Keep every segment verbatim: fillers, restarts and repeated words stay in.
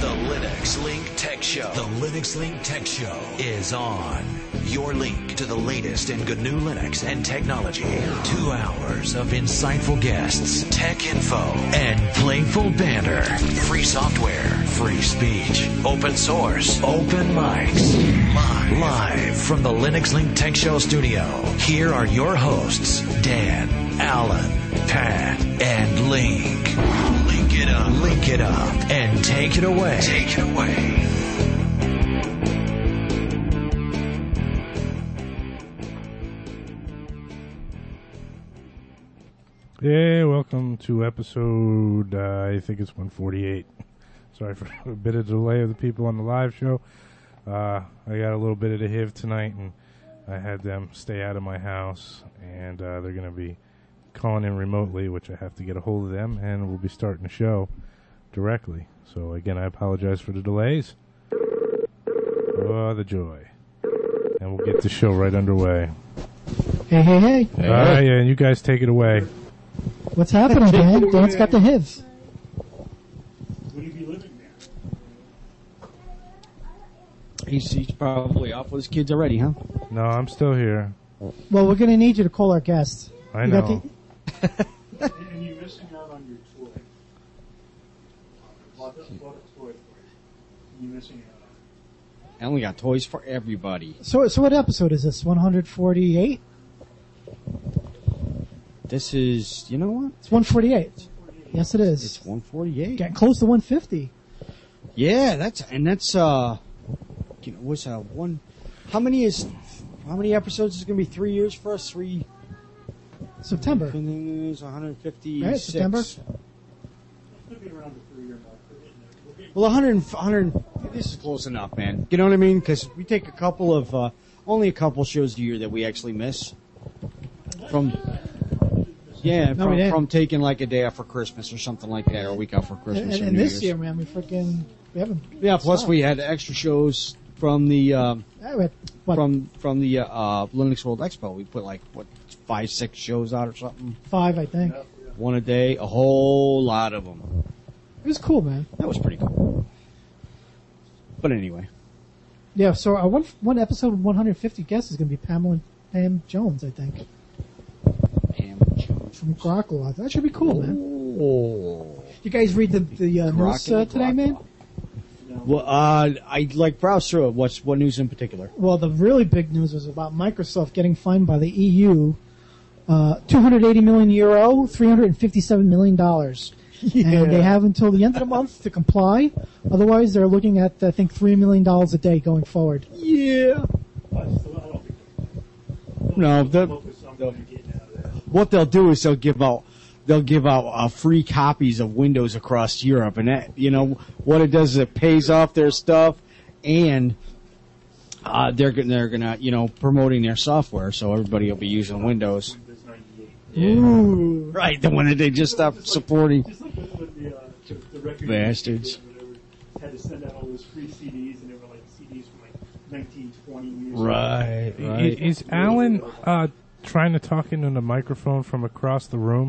The Linux Link Tech Show. The Linux Link Tech Show is on. Your link to the latest in G N U Linux and technology. Two hours of insightful guests, tech info, and playful banter. Free software, free speech, open source, open mics. Live, Live from the Linux Link Tech Show studio. Here are your hosts, Dan, Alan, Pat, and Link. Link it up. Link it up. And take it away. Take it away. Hey, welcome to episode, uh, I think it's one forty-eight. Sorry for a bit of delay of the people on the live show. Uh, I got a little bit of the H I V tonight, and I had them stay out of my house, and uh, they're going to be calling in remotely, which I have to get a hold of them, and we'll be starting the show directly. So, again, I apologize for the delays. Oh, the joy. And we'll get the show right underway. Hey, hey, hey. All right, yeah, and you guys take it away. What's happening, Dan? Dan's got the H I Vs. Would he be living there? He's, he's probably off with his kids already, huh? No, I'm still here. Well, we're going to need you to call our guest. I You know. got the- And you're missing out on your toy. I bought, bought a toy for you. You're missing out on it. I only got toys for everybody. So, so what episode is this? one forty-eight? This is, you know what? It's one forty-eight. Yes, it is. It's one forty-eight. Getting close to one fifty. Yeah, that's, and that's, uh, you know, what's uh, one, how many is, how many episodes is going to be three years for us? Three, September. one hundred fifty-six. Right, September. Look at around the three-year mark. We're getting there. We're getting Well, one hundred, one hundred, this is close enough, man. You know what I mean? Because we take a couple of, uh, only a couple shows a year that we actually miss. From, yeah, No, from, we didn't. from taking like a day off for Christmas or something like that, or a week off for And, Christmas and, or and New this Year's. year, man, we freaking, we haven't. Yeah, plus stopped. we had extra shows from the, um, Yeah, we had, what, from, from the, uh, uh, Linux World Expo. We put like, what, five, six shows out or something? five, I think. One a day, a whole lot of them. It was cool, man. That was pretty cool. But anyway. Yeah, so our one, one episode with one hundred fifty guests is going to be Pamela Pam Jones, I think, Pam Jones. from Grockle. That should be cool, man. Oh. You guys read the, the uh, news uh, today, man? Well, uh, I like browse through it. What's what news in particular? Well, the really big news was about Microsoft getting fined by the E U, uh, two hundred eighty million euro, three hundred fifty-seven million dollars. Yeah. And they have until the end of the month to comply. Otherwise, they're looking at, I think, three million dollars a day going forward. Yeah. I still, I don't think No, the, focus on what you're getting out of that. what they'll do is they'll give out they'll give out uh, free copies of Windows across Europe, and that you know what it does is it pays off their stuff, and uh, they're gonna they're gonna you know promoting their software, so everybody will be using Windows. Windows ninety-eight. Yeah. Ooh. Right, the one that they just stopped supporting. Just like with, with the, uh, the, the record Bastards. industry, where they had to send out all those free C Ds, and they were like C Ds from like nineteen twenty years Right, ago. I- Is Alan uh, trying to talk into the microphone from across the room?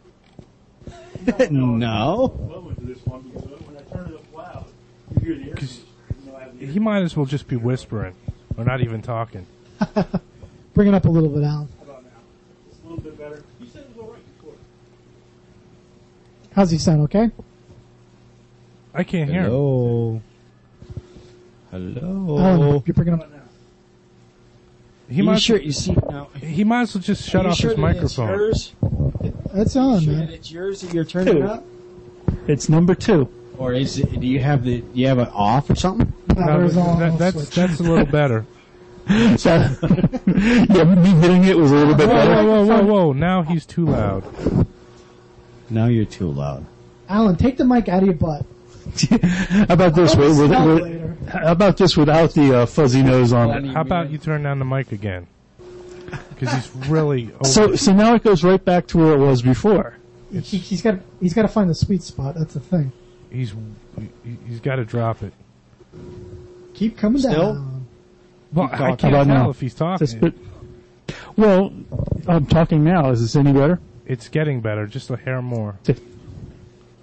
No. Well, went to this one because when I turn it up loud, you hear the air conditioner. You know, I have the air He might as well just be whispering, or not even talking. Bring it up a little bit, Alan. How about now? It's a little bit better. You said it was all right before. How's he sound, okay? I can't hear him. Hello. Hello. Alan, you're bringing How up. about now? He you might, sure you see now? he might as well just shut Are you off sure his that microphone. It's yours? That's on, Sure man. that it's yours that you're turning Two. up, It's number two. or is it? Do you have the? Do you have it off or something? No, No, there's all- that, all that's switch. that's a little better. So, yeah, me hitting it was a little bit Whoa, better. whoa, whoa, whoa, whoa! Now he's too loud. Now you're too loud. Alan, take the mic out of your butt. How about this? With, with, Stop with, later. how about this without the uh, fuzzy nose on it? How about you turn down the mic again? Because he's really over. So, so now it goes right back to where it was before. He, he's got he's got to find the sweet spot. That's the thing. he's he- he's got to drop it. Keep coming Still? down. Well, Keep I talking. can't How about tell now? if he's talking. Just bit- well, I'm talking now. Is this any better? It's getting better, just a hair more.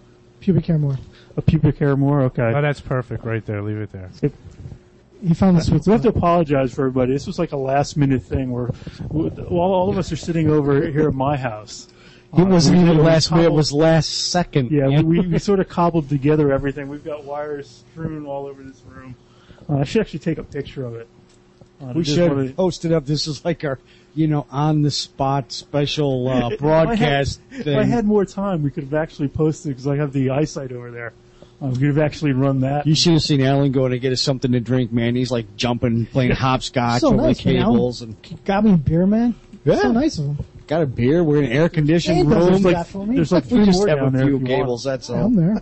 Pubic hair more. A pubic hair more. Okay. Oh, that's perfect right there. Leave it there. It, He found this with we have to apologize for everybody. This was like a last minute thing where we, all, all of us are sitting over here at my house. It wasn't Uh, we- even we last minute. It cobbled- was last second. Yeah, we, we sort of cobbled together everything. We've got wires strewn all over this room. Uh, I should actually take a picture of it. Uh, We just should wanna- have posted up. This is like our, you know, on the spot special uh, broadcast If I, had, thing. if I had more time, we could have actually posted because I have the eyesight over there. Uh, we could have actually run that. You should have seen Alan going to get us something to drink, man. He's like jumping, playing hopscotch So over nice, the man. cables, and got me a beer, man. Yeah. So nice of him. got a beer. We're in an air conditioned Hey, doesn't room. do like, that for me. there's like We three just more have down a there few if you want. cables. That's all. I'm there.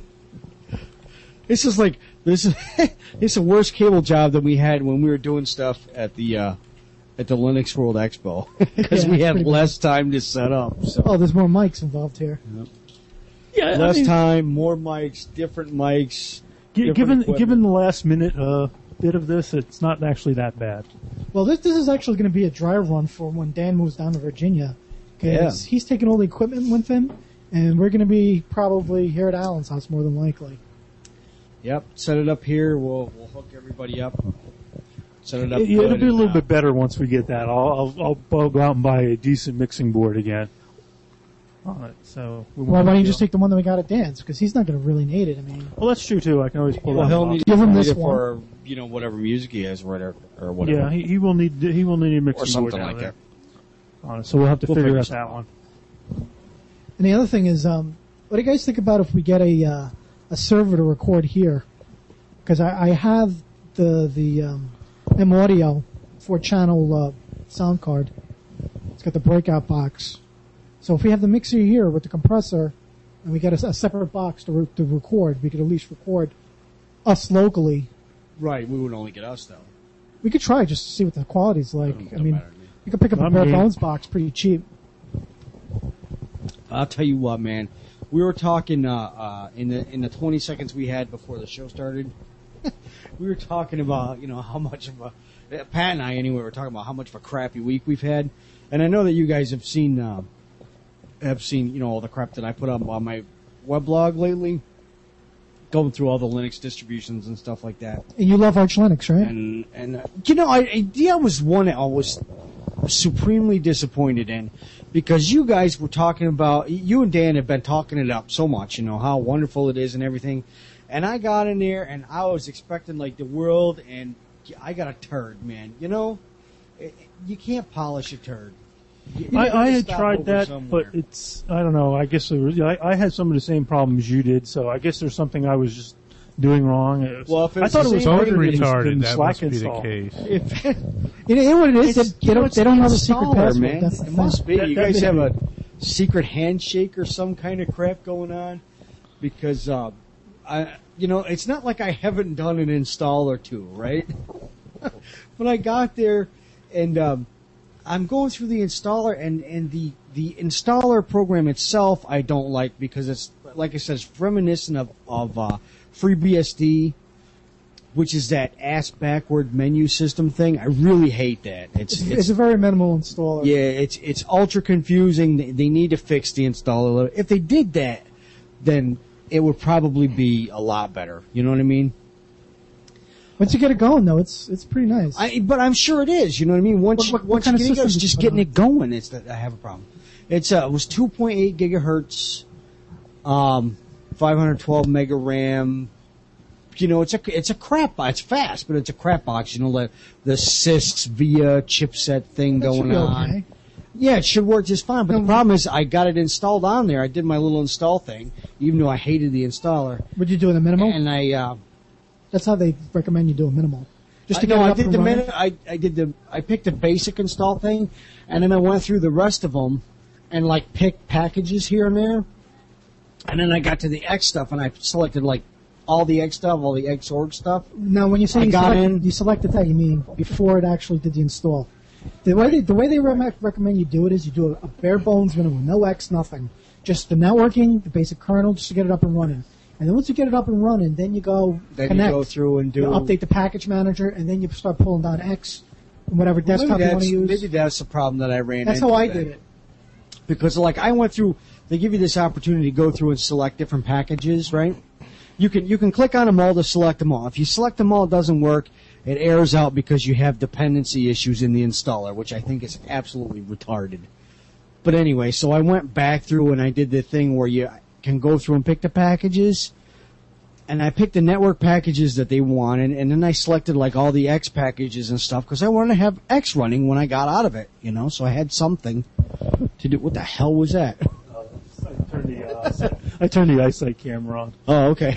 This is like this is it's a worse cable job than we had when we were doing stuff at the uh, at the Linux World Expo because Yeah, we had pretty less time to set up. So Oh, there's more mics involved here. Yeah, I less mean, time, more mics, different mics. gi- different given equipment. given the last minute uh, bit of this, it's not actually that bad. Well, this this is actually going to be a dry run for when Dan moves down to Virginia, because Yeah. he's taking all the equipment with him, and we're going to be probably here at Alan's house more than likely. Yep, set it up here. We'll we'll hook everybody up. Set it up. It, it'll good be a and, little uh, bit better once we get that. I'll, I'll, I'll go out and buy a decent mixing board again. On it, so we Well, won't why don't you have just to- take the one that we got at Dan's? Because he's not going to really need it. I mean, Well, that's true too. I can always pull Well, that he'll off. need Give him he'll this need it one. for you know whatever music he has, or whatever, or whatever. Yeah, he, he will need he will need a mixing or something board down like there. that. On it, so we'll have to We'll figure figure out something that one. and the other thing is, um, what do you guys think about if we get a uh, a server to record here? Because I, I have the the um, M Audio four channel uh, sound card. It's got the breakout box. So if we have the mixer here with the compressor, and we get a, a separate box to re- to record, we could at least record us locally. Right, we would only get us though. We could try just to see what the quality's like. Don't- I don't mean, matter to me. you could pick up a I'm bare game. bones box pretty cheap. I'll tell you what, man. We were talking uh, uh, in the in the twenty seconds we had before the show started. We were talking about you know how much of a uh, Pat and I anyway were talking about how much of a crappy week we've had, and I know that you guys have seen uh, have seen you know all the crap that I put up on my weblog lately, going through all the Linux distributions and stuff like that. And you love Arch Linux, right? And and uh, you know, I, I yeah, was one I was supremely disappointed in because you guys were talking about you and Dan have been talking it up so much, you know how wonderful it is and everything. And I got in there and I was expecting like the world, and I got a turd, man. You know, it, you can't polish a turd. You- you I, gotta I had stop tried over that, somewhere. but it's I don't know. I guess it was, I, I had some of the same problems you did, so I guess there's something I was just doing wrong. It was- Well, if I it's thought the it was same harder thing than, retarded. than That Slack must be install. the case. If, You know, you know what it is? It's- They, they don't, they don't know the secret installer, password. man. That's the It thing. must be. That- you that guys may have be. a secret handshake or some kind of crap going on, because uh, I, you know, it's not like I haven't done an install or two, right? But I got there, and um, I'm going through the installer, and and the the installer program itself I don't like because it's like I said, it's reminiscent of of uh, FreeBSD, which is that ass backward menu system thing. I really hate that. It's It's, it's, it's a very minimal installer. yeah, it's it's ultra confusing. They, they need to fix the installer. If they did that, then it would probably be a lot better. You know what I mean? Once you get it going, though, it's it's pretty nice. I, but I'm sure it is. You know what I mean? Once What- you- what- what once kind you of get it going, system it's did you just put getting on? it going. It's that I have a problem. It's uh, it was two point eight gigahertz, um, five hundred twelve mega RAM. You know, it's a it's a crap box. It's fast, but it's a crap box. You know, the the Cisc VIA chipset thing That should going be on. okay. Yeah, it should work just fine. But the problem is, I got it installed on there. I did my little install thing, even though I hated the installer. Would you do it a minimal? And I, uh, That's how they recommend you do a minimal. Just to I, get no, it I up did and the running. minute I, I did the I picked the basic install thing, and then I went through the rest of them, and like picked packages here and there, and then I got to the X stuff, and I selected like all the X stuff, all the Xorg stuff. Now, when you say I you, got select, in- you selected that, you mean before it actually did the install. The way they, the way they re- recommend you do it is you do a, a bare bones minimum, no X, nothing. Just the networking, the basic kernel, just to get it up and running. And then once you get it up and running, then you go Then connect. you go through and do You update the package manager, and then you start pulling down X and whatever Maybe desktop you want that's, to use. maybe that's the problem that I ran That's into. how I then. did it. Because like I went through they give you this opportunity to go through and select different packages, right? You can you can click on them all to select them all. If you select them all, it doesn't work. It errors out because you have dependency issues in the installer, which I think is absolutely retarded. But anyway, so I went back through and I did the thing where you can go through and pick the packages. And I picked the network packages that they wanted, and then I selected like all the X packages and stuff because I wanted to have X running when I got out of it, you know, so I had something to do. What the hell was that? Uh, I turned the uh, I turned the eyesight camera on. Oh, okay.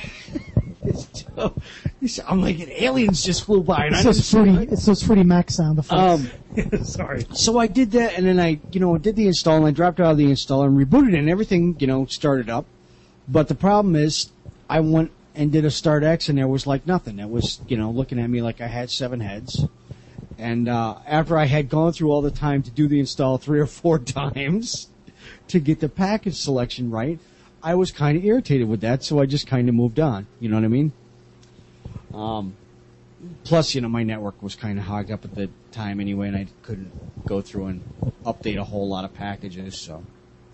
I'm like, an aliens just flew by. And It's I those fruity, it's those fruity Mac sound effects. Um, Sorry. so I did that, and then I, you know, did the install, and I dropped out of the installer and rebooted it, and everything, you know, started up. But the problem is, I went and did a start X, and there was like nothing. It was, you know, looking at me like I had seven heads. And uh, after I had gone through all the time to do the install three or four times to get the package selection right, I was kind of irritated with that, so I just kind of moved on. You know what I mean? Um, plus, you know, my network was kind of hogged up at the time anyway, and I couldn't go through and update a whole lot of packages, so.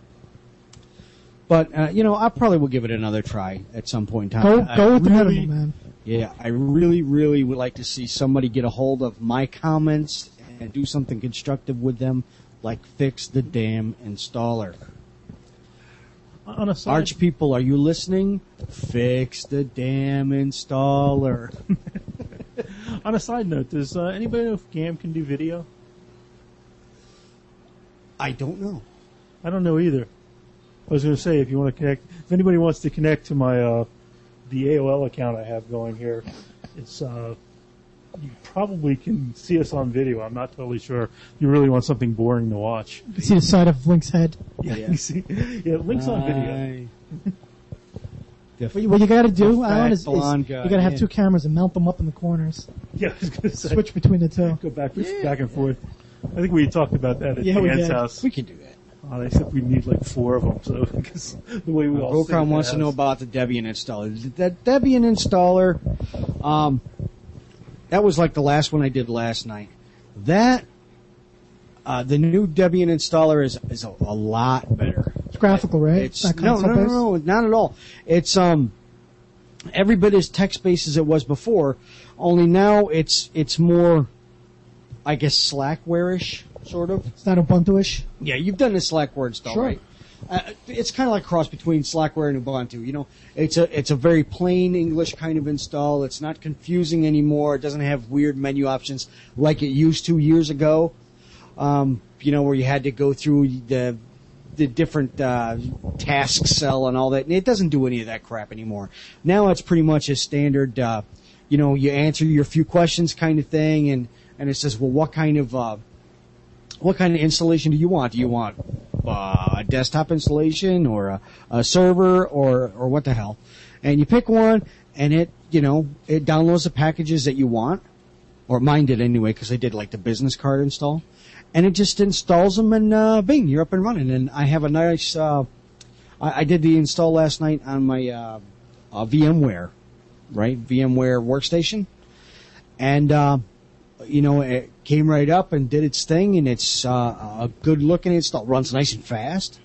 But, uh, you know, I probably will give it another try at some point in time. Go, I go with the really- medical, man. Yeah, I really, really would like to see somebody get a hold of my comments and do something constructive with them, like fix the damn installer. On a side, Arch people, are you listening? Fix the damn installer. on a side note, does uh, anybody know if GAM can do video? I don't know. I don't know either. I was going to say, if you want to connect, if anybody wants to connect to my uh, the A O L account I have going here, it's uh, you probably can see us on video. I'm not totally sure. You really want something boring to watch? You see the side of Link's head. Yeah, Yeah. you see, yeah, links on video. The What you, what you got to do, The Alan, is, fat is blonde you guy, got to have yeah. two cameras and mount them up in the corners. Yeah, I was going to say, Switch between the two. go back back and forth. I think we talked about that at Yeah, we Dan's did. house. We can do that. Uh, except we need like four of them, so because the way we all sit Procom in wants the to know house. about the Debian installer. That Debian installer, um, that was like the last one I did last night. That, uh, the new Debian installer is is a, a lot better. It's graphical, right? It's Not no, no, no, console-based? no, not at all. It's um, every bit as text-based as it was before. Only now it's it's more, I guess, Slackware-ish, sort of. It's not Ubuntu-ish. Yeah, you've done the Slackware install, Sure. right? Uh, it's kind of like a cross between Slackware and Ubuntu. You know, it's a it's a very plain English kind of install. It's not confusing anymore. It doesn't have weird menu options like it used to years ago. Um, you know, where you had to go through the the different uh, task cell and all that. And it doesn't do any of that crap anymore. Now it's pretty much a standard. Uh, you know, you answer your few questions kind of thing, and and it says, well, what kind of uh, what kind of installation do you want? Do you want uh, a desktop installation or a, a server or or what the hell? And you pick one, and it you know it downloads the packages that you want, or mine did anyway because I did like the business card install, and it just installs them, and uh, bing, you're up and running. And I have a nice. Uh, I, I did the install last night on my uh, uh, VMware, right? VMware workstation, and. Uh, You know, it came right up and did its thing, and it's uh, a good looking install. Runs nice and fast.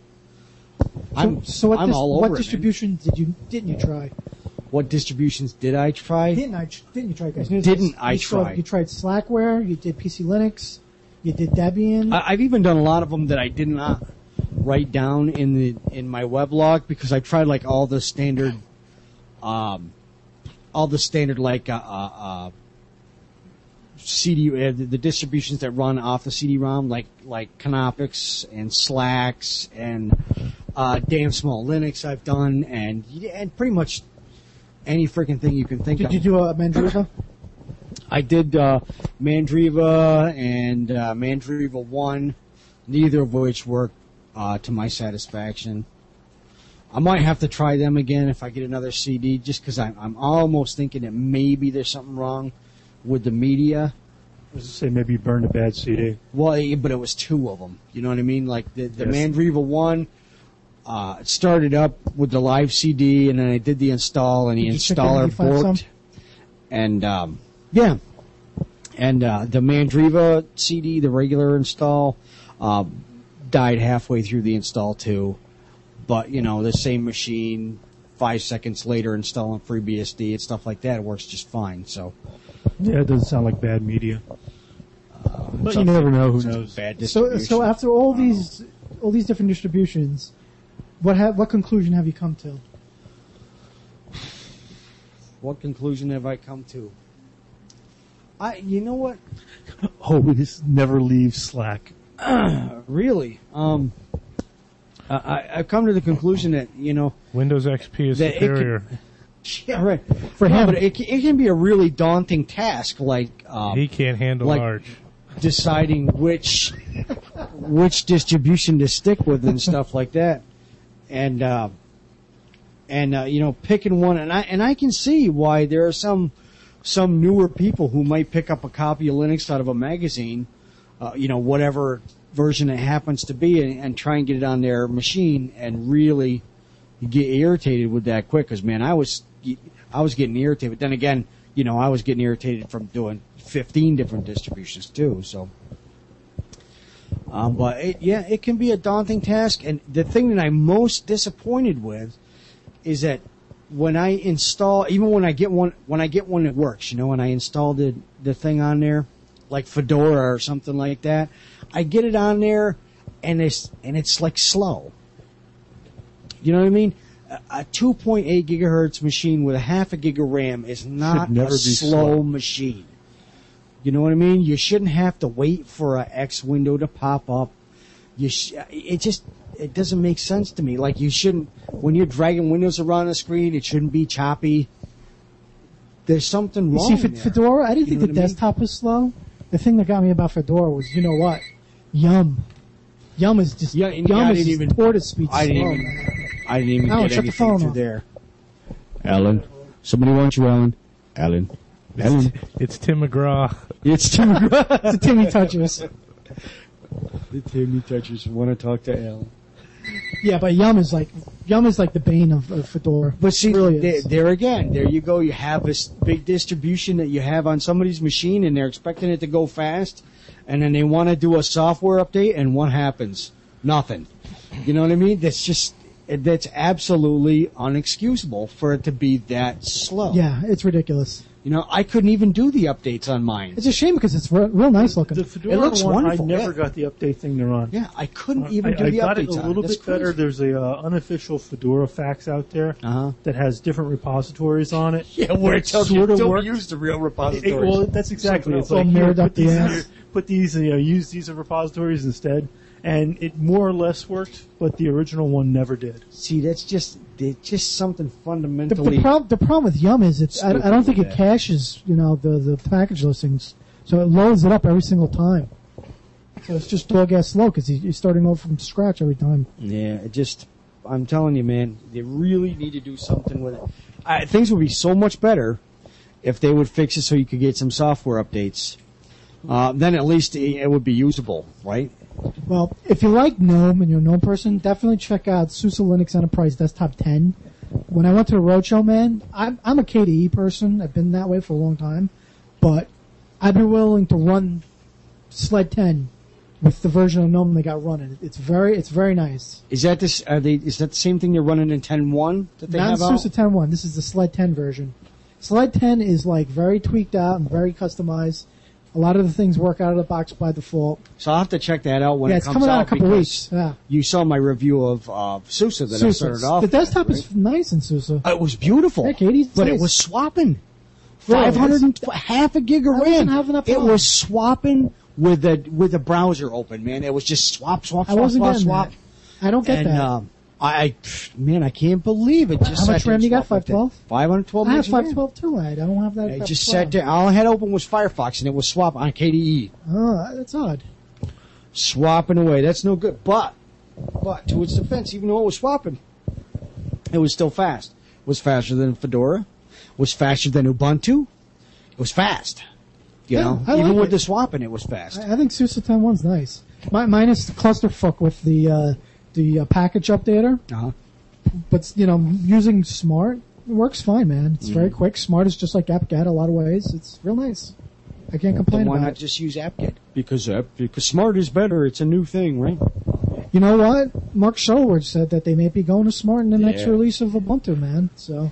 I'm, so, so what, I'm dis- all over what it, man. distribution did you didn't you try? What distributions did I try? Didn't I? Didn't you try? Guys? Didn't I you tried- try? You tried Slackware. You did P C Linux. You did Debian. I, I've even done a lot of them that I did not write down in the in my weblog because I tried like all the standard, um, all the standard like uh, uh, uh C D uh, the, the distributions that run off the C D ROM, like like Canopix and Slacks and uh, damn small Linux I've done, and and pretty much any freaking thing you can think did of. you do a Mandriva? I did uh, Mandriva and uh, Mandriva one, neither of which worked uh, to my satisfaction. I might have to try them again if I get another C D, just because I'm, I'm almost thinking that maybe there's something wrong with the media. I was going to say maybe you burned a bad C D. Well, eh, but it was two of them. You know what I mean? Like the, the Yes. Mandriva one uh, started up with the live C D, and then I did the install, and the Did you check installer in and find some? borked. And um, yeah, and uh, the Mandriva C D, the regular install, uh, died halfway through the install too. but you know, the same machine, five seconds later, installing FreeBSD and stuff like that works just fine. So, yeah, it doesn't sound like bad media. uh, But you never know. Who some knows? Bad So, distribution. so after all these, all these different distributions, what ha- what conclusion have you come to? What conclusion have I come to? I, you know what? Oh, we just never leave Slack. Uh, really, um, I, I- I've come to the conclusion that you know, Windows X P is That it could- superior. yeah, right. For No, him. but it, ca- it can be a really daunting task, like um, He can't handle like- large. deciding which which distribution to stick with and stuff like that, and uh, and uh, you know, picking one. And I and I can see why there are some some newer people who might pick up a copy of Linux out of a magazine, uh, you know, whatever version it happens to be, and, and try and get it on their machine and really get irritated with that quick. Because man, I was I was getting irritated. But then again, you know, I was getting irritated from doing fifteen different distributions too. So, um, but it, yeah, it can be a daunting task. And the thing that I'm most disappointed with is that when I install, even when I get one, when I get one that works, you know, when I install the the thing on there, like Fedora or something like that, I get it on there, and it's and it's like slow. You know what I mean? A, a two point eight gigahertz machine with a half a gig of RAM is not never a be slow, slow. machine. You know what I mean? You shouldn't have to wait for a X window to pop up. You sh- it just it doesn't make sense to me. Like you shouldn't when you're dragging windows around the screen, it shouldn't be choppy. There's something You wrong see, Fe- there. Fedora, I didn't You think know the what I mean? desktop was slow. The thing that got me about Fedora was, you know what? Yum. Yum is just, Yeah, and Yum I is didn't just even- tortoise speed I didn't slow, even- man. I didn't even Alan, get shut the anything phone through off. there. Alan, somebody wants you, Alan. Alan, Alan. It's Tim McGraw. It's Tim. It's the Timmy touches. The Timmy touchers want to talk to Alan. Yeah, but Yum is like, Yum is like the bane of, of Fedora. But see, It really there, is. there again, there you go. You have this big distribution that you have on somebody's machine, and they're expecting it to go fast, and then they want to do a software update, and what happens? Nothing. You know what I mean? That's just that's absolutely unexcusable for it to be that slow. Yeah, it's ridiculous. You know, I couldn't even do the updates on mine. It's a shame because it's re- real nice looking. The Fedora It looks one, wonderful, I never yeah. got the update thing to run. Yeah, I couldn't Uh, even I, do I the got it updates a on little That's bit better. crazy. There's a uh, unofficial Fedora fax out there Uh-huh. that has different repositories on it. Yeah, where it That tells you sorta don't work. use the real It- repositories. it- well, that's exactly. Something It's else. like All here, mirrored put up the these, ass. here, put these, you know, use these repositories instead, and it more or less worked, but the original one never did. See, that's just it's just something The, fundamentally. the, prob- the problem with Yum is it's, I, I don't think it Stupid. caches, you know, the, the package listings, so it loads it up every single time. So it's just dog ass slow because you're starting over from scratch every time. Yeah, it just. I'm telling you, man, they really need to do something with it. I, things would be so much better if they would fix it so you could get some software updates. Uh, then at least it, it would be usable, right? Well, if you like GNOME and you're a GNOME person, definitely check out SUSE Linux Enterprise Desktop ten. When I went to the Roadshow, man, I'm, I'm a K D E person. I've been that way for a long time. But I'd be willing to run Sled ten with the version of GNOME they got running. It's very, it's very nice. Is that this? Are they? Is that the same thing they're running in ten one that they Not have SUSE out? ten one. This is the Sled ten version. Sled ten is like very tweaked out and very customized. A lot of the things work out of the box by default. So I'll have to check that out when yeah, it it's comes coming out in out a couple because weeks. Yeah. you saw my review of uh, SUSE that I SUSE. started off. The with, desktop right? is nice in SUSE. Uh, It was beautiful. Yeah, Katie, it's but nice. it was swapping. Really? Five hundred and tw- half a gig of I wasn't RAM. having that It problem. was swapping with the with the browser open, man. It was just swap, swap, I swap, wasn't swap, getting swap. that. I don't get and that. um, I, I, man, I can't believe it. Just How much sat there RAM and you got, swapped like that. five twelve? five hundred twelve I have gigs of RAM. five twelve too. I don't have that. I that just plan. sat there. All I had open was Firefox, and it was swap on K D E, Oh, that's odd. swapping away. That's no good. But, but to its defense, even though it was swapping, it was still fast. It was faster than Fedora. It was faster than Ubuntu. It was fast. You Yeah, know, I even like with it. the swapping, it was fast. I, I think SUSE ten one's nice. Mi- minus the clusterfuck with the uh, the uh, package updater, Uh-huh. but you know, using Smart it works fine, man. It's very Mm-hmm. quick. Smart is just like AppGet a lot of ways. It's real nice. I can't complain Then why about not it. just use AppGet? Because uh, because Smart is better. It's a new thing, right? You know what? Mark Shuttleworth said that they may be going to smart in the next Yeah. release of Ubuntu, man. So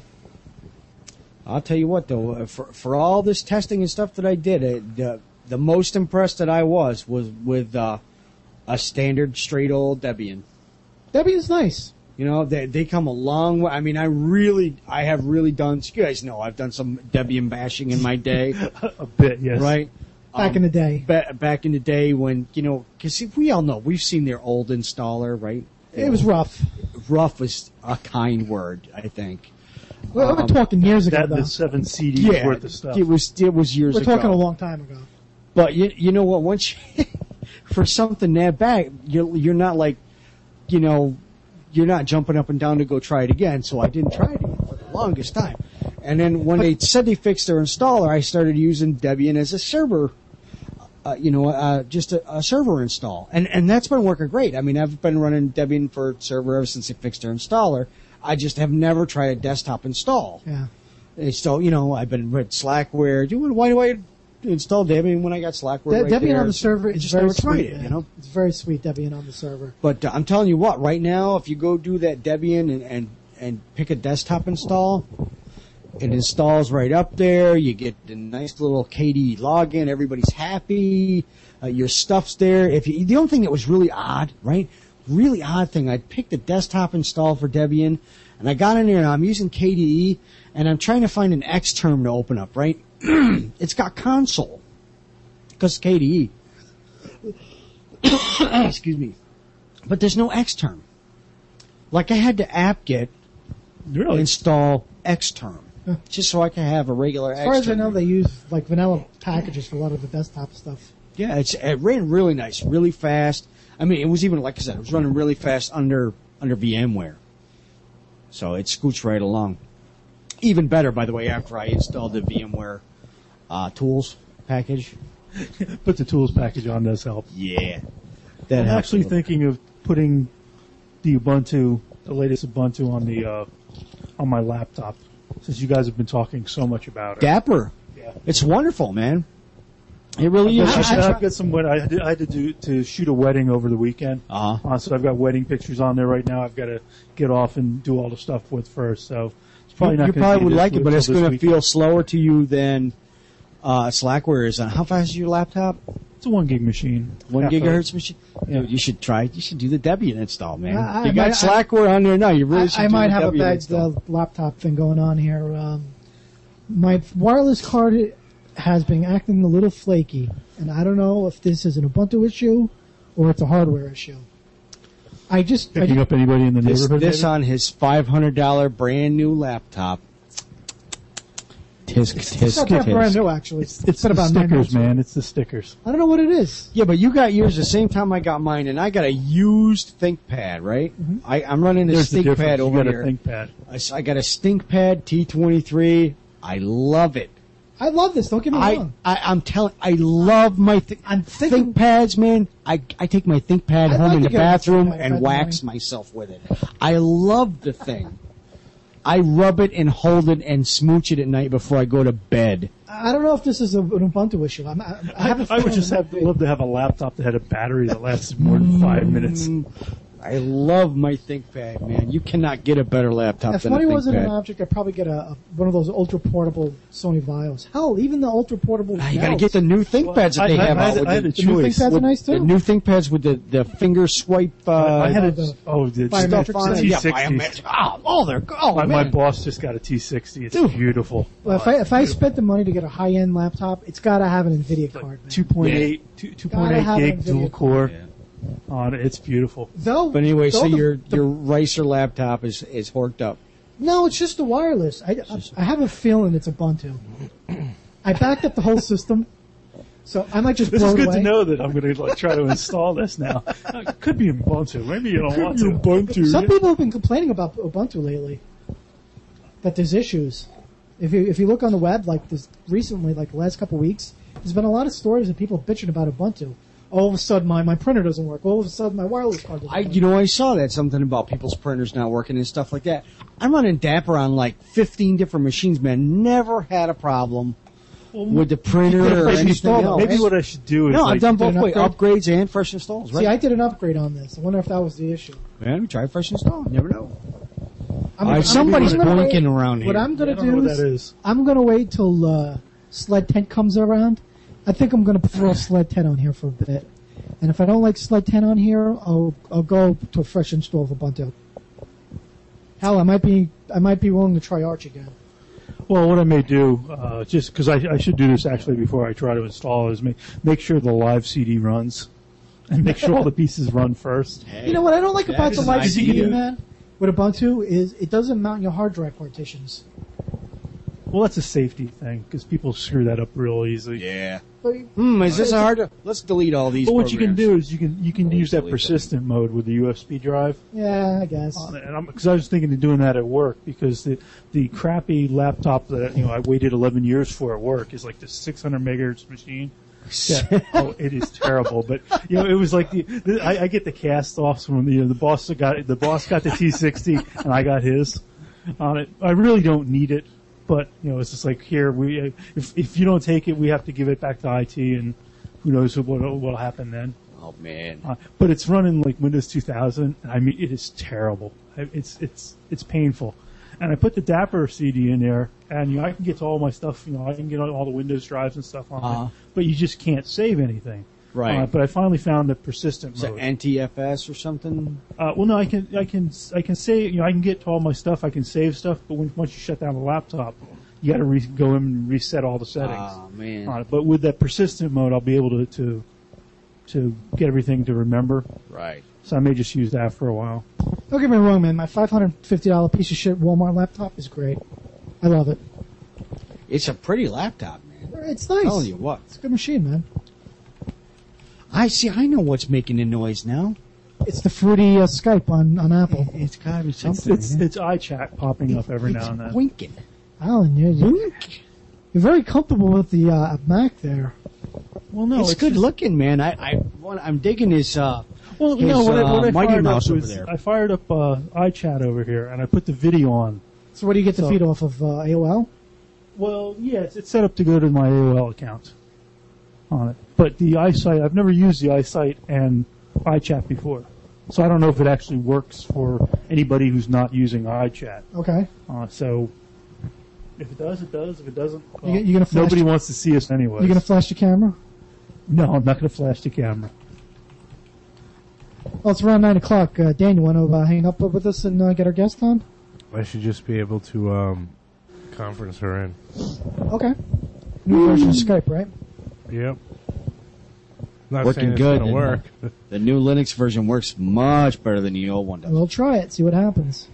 I'll tell you what, though, uh, for for all this testing and stuff that I did, it, the the most impressed that I was was with uh, a standard straight old Debian. Debian's nice. You know, they they come a long way. I mean, I really, I have really done. You guys know I've done some Debian bashing in my day, A bit, yes. right? Back Um, in the day, ba- back in the day when you know, because we all know we've seen their old installer, right? it was rough. Rough was a kind word, I think. Well, we're Um, talking years ago, That though. the seven C Ds Yeah, worth of stuff. it was it was years We're ago. talking a long time ago. But you you know what? Once you, for something that back, you're you're not like, you know, you're not jumping up and down to go try it again. So I didn't try it again for the longest time. And then when they said they fixed their installer, I started using Debian as a server. Uh, you know, uh, just a, a server install, and and that's been working great. I mean, I've been running Debian for server ever since they fixed their installer. I just have never tried a desktop install. Yeah. And so, you know, I've been with Slackware. Do why do I install Debian when I got Slackware De- right Debian there? on the server I is just very never tried sweet. it, man. you know. It's very sweet, Debian on the server. But uh, I'm telling you what, right now, if you go do that Debian and, and, and pick a desktop install, it installs right up there. You get the nice little K D E login. Everybody's happy. Uh, your stuff's there. If you, the only thing that was really odd, right? Really odd thing. I picked the desktop install for Debian, and I got in there and I'm using K D E, and I'm trying to find an X term to open up, right? It's got console because K D E. Excuse me. But there's no X term. Like I had to apt-get Really? install X term just so I can have a regular X As term. far as I know, they use like vanilla packages for a lot of the desktop stuff. Yeah, it's, it ran really nice, really fast. I mean, it was even, like I said, it was running really fast under under VMware. So it scoots right along. Even better, by the way, after I installed the VMware uh, tools package. Put the tools package on does help. Yeah. That I'm helps actually a little. thinking of putting the Ubuntu, the latest Ubuntu, on the uh, on my laptop, since you guys have been talking so much about it. Dapper. Yeah. It's wonderful, man. It really I've is. got, I- I- I've got some. wed- I had, to, I had to do to shoot a wedding over the weekend, Uh-huh. uh, so I've got wedding pictures on there right now. I've got to get off and do all the stuff with first. So it's probably you not. you gonna probably see would this like it, till but it's this going to weekend. feel slower to you than uh, Slackware is. On how fast is your laptop? It's a one gig machine. One Half a- gigahertz machine. You, know, you should try. You should do the Debian install, man. I- I you got might- Slackware on there now. You really I, should. I do might the have a Debian bad install. uh, laptop thing going on here. Um, my wireless card has been acting a little flaky, and I don't know if this is an Ubuntu issue or it's a hardware issue. I just I Picking just- up anybody in the This, neighborhood. this maybe? on his five hundred dollar brand new laptop. Tisk it's tisk not that brand tisk. new actually. It's, it's been the about nine months. stickers, man. It's the stickers. I don't know what it is. Yeah, but you got yours the same time I got mine, and I got a used ThinkPad, right? I, I'm running this There's the difference. ThinkPad You over got here. a ThinkPad. I s- I got a StinkPad T twenty-three. I love it. I love this. Don't get me I, wrong. I I'm telling. I love my th- I'm thinking- ThinkPads, man. I I take my ThinkPad I'd home like in to the get a bathroom ThinkPad if I and had the wax money. myself with it. I love the thing. I rub it and hold it and smooch it at night before I go to bed. I don't know if this is a, an Ubuntu issue. I'm, I, I, I, have a I would feeling just it have might be. love to have a laptop that had a battery that lasted more than five minutes. I love my ThinkPad, man. You cannot get a better laptop If than a money wasn't an ThinkPad. object, I'd probably get a, a one of those ultra portable Sony Vios. Hell, even the ultra portable. Ah, you got to get the new ThinkPads that I- they I- have I out had- with I had the, a The new choice. ThinkPads are with nice the too. new ThinkPads with the, the finger swipe. Uh, I had a the- oh the biometric the sensor. yeah, T sixty. biometric. Oh, oh, they're oh My, man. my boss just got a T sixty. It's Dude. beautiful. Well, if I if I spent the money to get a high end laptop, it's got to have an Nvidia card. Man. two point eight two point Gotta eight have gig an dual NVIDIA core on it. It's beautiful. Though, But anyway, though so the- your the- your Ricer laptop is is horked up. no, it's just the wireless. I, I, I have a feeling it's Ubuntu. I backed up the whole system, so I might just This blow is it good away. to know that I'm going to like try to install this now. It could be Ubuntu. Maybe you don't want to. Ubuntu. Some people have been complaining about Ubuntu lately. That there's issues. If you if you look on the web, like this recently, like the last couple of weeks, there's been a lot of stories of people bitching about Ubuntu. All of a sudden, my, my printer doesn't work. All of a sudden, my wireless card doesn't I, work. you know, I saw that something about people's printers not working and stuff like that. I'm running Dapper on like fifteen different machines, man. Never had a problem with the printer or Maybe, anything else. maybe what I should do is No, like, I've done both an ways, upgrade? upgrades and fresh installs. Right? See, I did an upgrade on this. I wonder if that was the issue. Man, we try fresh install. Never know. I'm, All right, I'm- somebody's I'm gonna blinking wait- around here. What I'm I going to don't know do what is, that is. I'm going to wait till uh, Sled ten comes around. I think I'm going to throw Sled ten on here for a bit. And if I don't like Sled ten on here, I'll I'll go to a fresh install of Ubuntu. Hell, I might be I might be willing to try Arch again. Well, what I may do, uh, just because I, I should do this actually before I try to install, is make make sure the live C D runs, and make sure all the pieces run first. Hey, You know what I don't like that about is the an live C D, idea. man, with Ubuntu is it doesn't mount your hard drive partitions. Well, that's a safety thing because people screw that up real easy. Yeah. But Hmm, is this hard to... Let's delete all these But what you can programs. do is you can you can use that delete persistent mode with the U S B drive. yeah, I guess. on it. And because I was thinking of doing that at work because the the crappy laptop that you know I waited eleven years for at work is like the six hundred megahertz machine. Yeah. Oh, it is terrible. But you know, it was like the, the I, I get the cast offs from you know the boss got the boss got the T sixty and I got his on it. I really don't need it, but you know it's just like here we if if you don't take it, we have to give it back to I T and who knows what what'll happen then. Oh, man. Uh, but it's running like Windows two thousand. And I mean, it is terrible. I- It's it's it's painful. And I put the Dapper C D in there, and you know I can get to all my stuff. You know, I can get all the Windows drives and stuff on Uh-huh. it. But you just can't save anything. Right. Uh, but I finally found the persistent Is it mode. N T F S or something? Uh, well, no, I can I can I can save. You know, I can get to all my stuff. I can save stuff. But when, once you shut down the laptop, you got to re- go in and reset all the settings Oh, man. on it. But with that persistent mode, I'll be able to to to get everything to remember. Right. So I may just use that for a while. Don't get me wrong, man. My five hundred fifty dollars piece of shit Walmart laptop is great. I love it. It's a pretty laptop, man. It's nice. Telling you what. It's a good machine, man. I see. I know what's making the noise now. It's the fruity uh, Skype on, on Apple. It's got to be It's something. it's, it's iChat popping up every it's now and then. winking. Alan, you're, you're, you're very comfortable with the uh, Mac there. Well, no, it's, good just- looking, man. I, I, what I'm digging is, uh, Well, his, no, what I, uh, what I Mighty fired Mouse up over was there. I fired up uh, iChat over here, and I put the video on. So where do you get the So- feed off of uh, A O L? Well, yeah, it's, it's set up to go to my A O L account on it. But the iSight, I've never used the iSight and iChat before. So I don't know if it actually works for anybody who's not using iChat. Okay. Uh, so if it does, it does. If it doesn't, well, You- you gonna flash- nobody wants to see us anyway. You gonna flash the camera? No, I'm not going to flash the camera. Well, it's around nine o'clock. Uh, Dan, you want to uh, hang up with us and uh, get our guest on? I should just be able to um, conference her in. Okay. New version of Skype, right? Yep. Not Working saying it's good, gonna isn't work. the new Linux version works much better than the old one does. We'll try it. See what happens.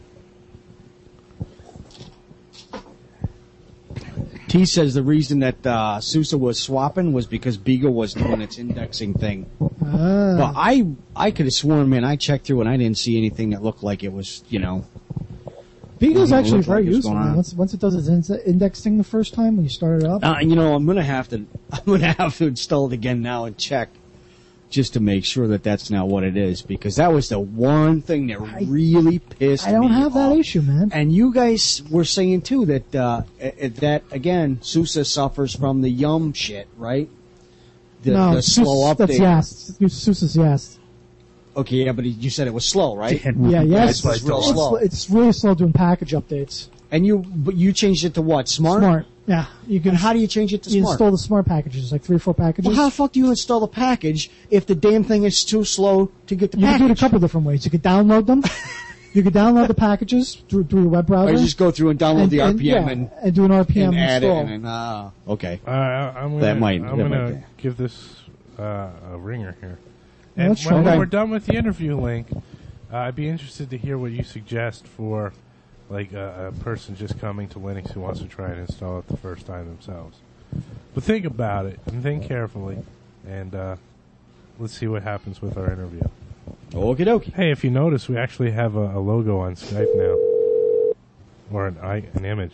T says the reason that uh, SUSE was swapping was because Beagle was doing its indexing thing. Ah. But I, I could have sworn, man, I checked through and I didn't see anything that looked like it was, you know. Beagle's It actually looked like very it was useful. going Man. on. Once once it does its in- indexing the first time when you start it up. Uh, you know, I'm gonna have to, I'm gonna have to install it again now and check, just to make sure that that's not what it is, because that was the one thing that I- really pissed me I don't have that off. issue, man. And you guys were saying too that uh, eh, eh, that again, SUSE suffers from the Yum shit, right? The, no, the slow Sus- that's update. yes. Seuss is yes. Okay, yeah, but you said it was slow, right? Yeah, yes. It's real It's, slow. it's really slow doing package updates. And you, but you changed it to what? Smart. Smart. Yeah. You can. And how do you change it to you smart? install the smart packages, like three or four packages. Well, how the fuck do you install the package if the damn thing is too slow to get the you package? can do it a couple different ways. You could download them. You could download the packages through, through your web browser. Or you just go through and download and, the R P M and, and, yeah, and do an R P M and add install. it. And, uh, okay. Uh, I'm gonna, That might- I'm that gonna might- give this uh, a ringer here. Yeah, And let's when try. we're done with the interview link, uh, I'd be interested to hear what you suggest for like a, a person just coming to Linux who wants to try and install it the first time themselves. But think about it and think carefully, and uh, let's see what happens with our interview. Okie dokie. Hey, if you notice, we actually have a, a logo on Skype now, or an I, an image.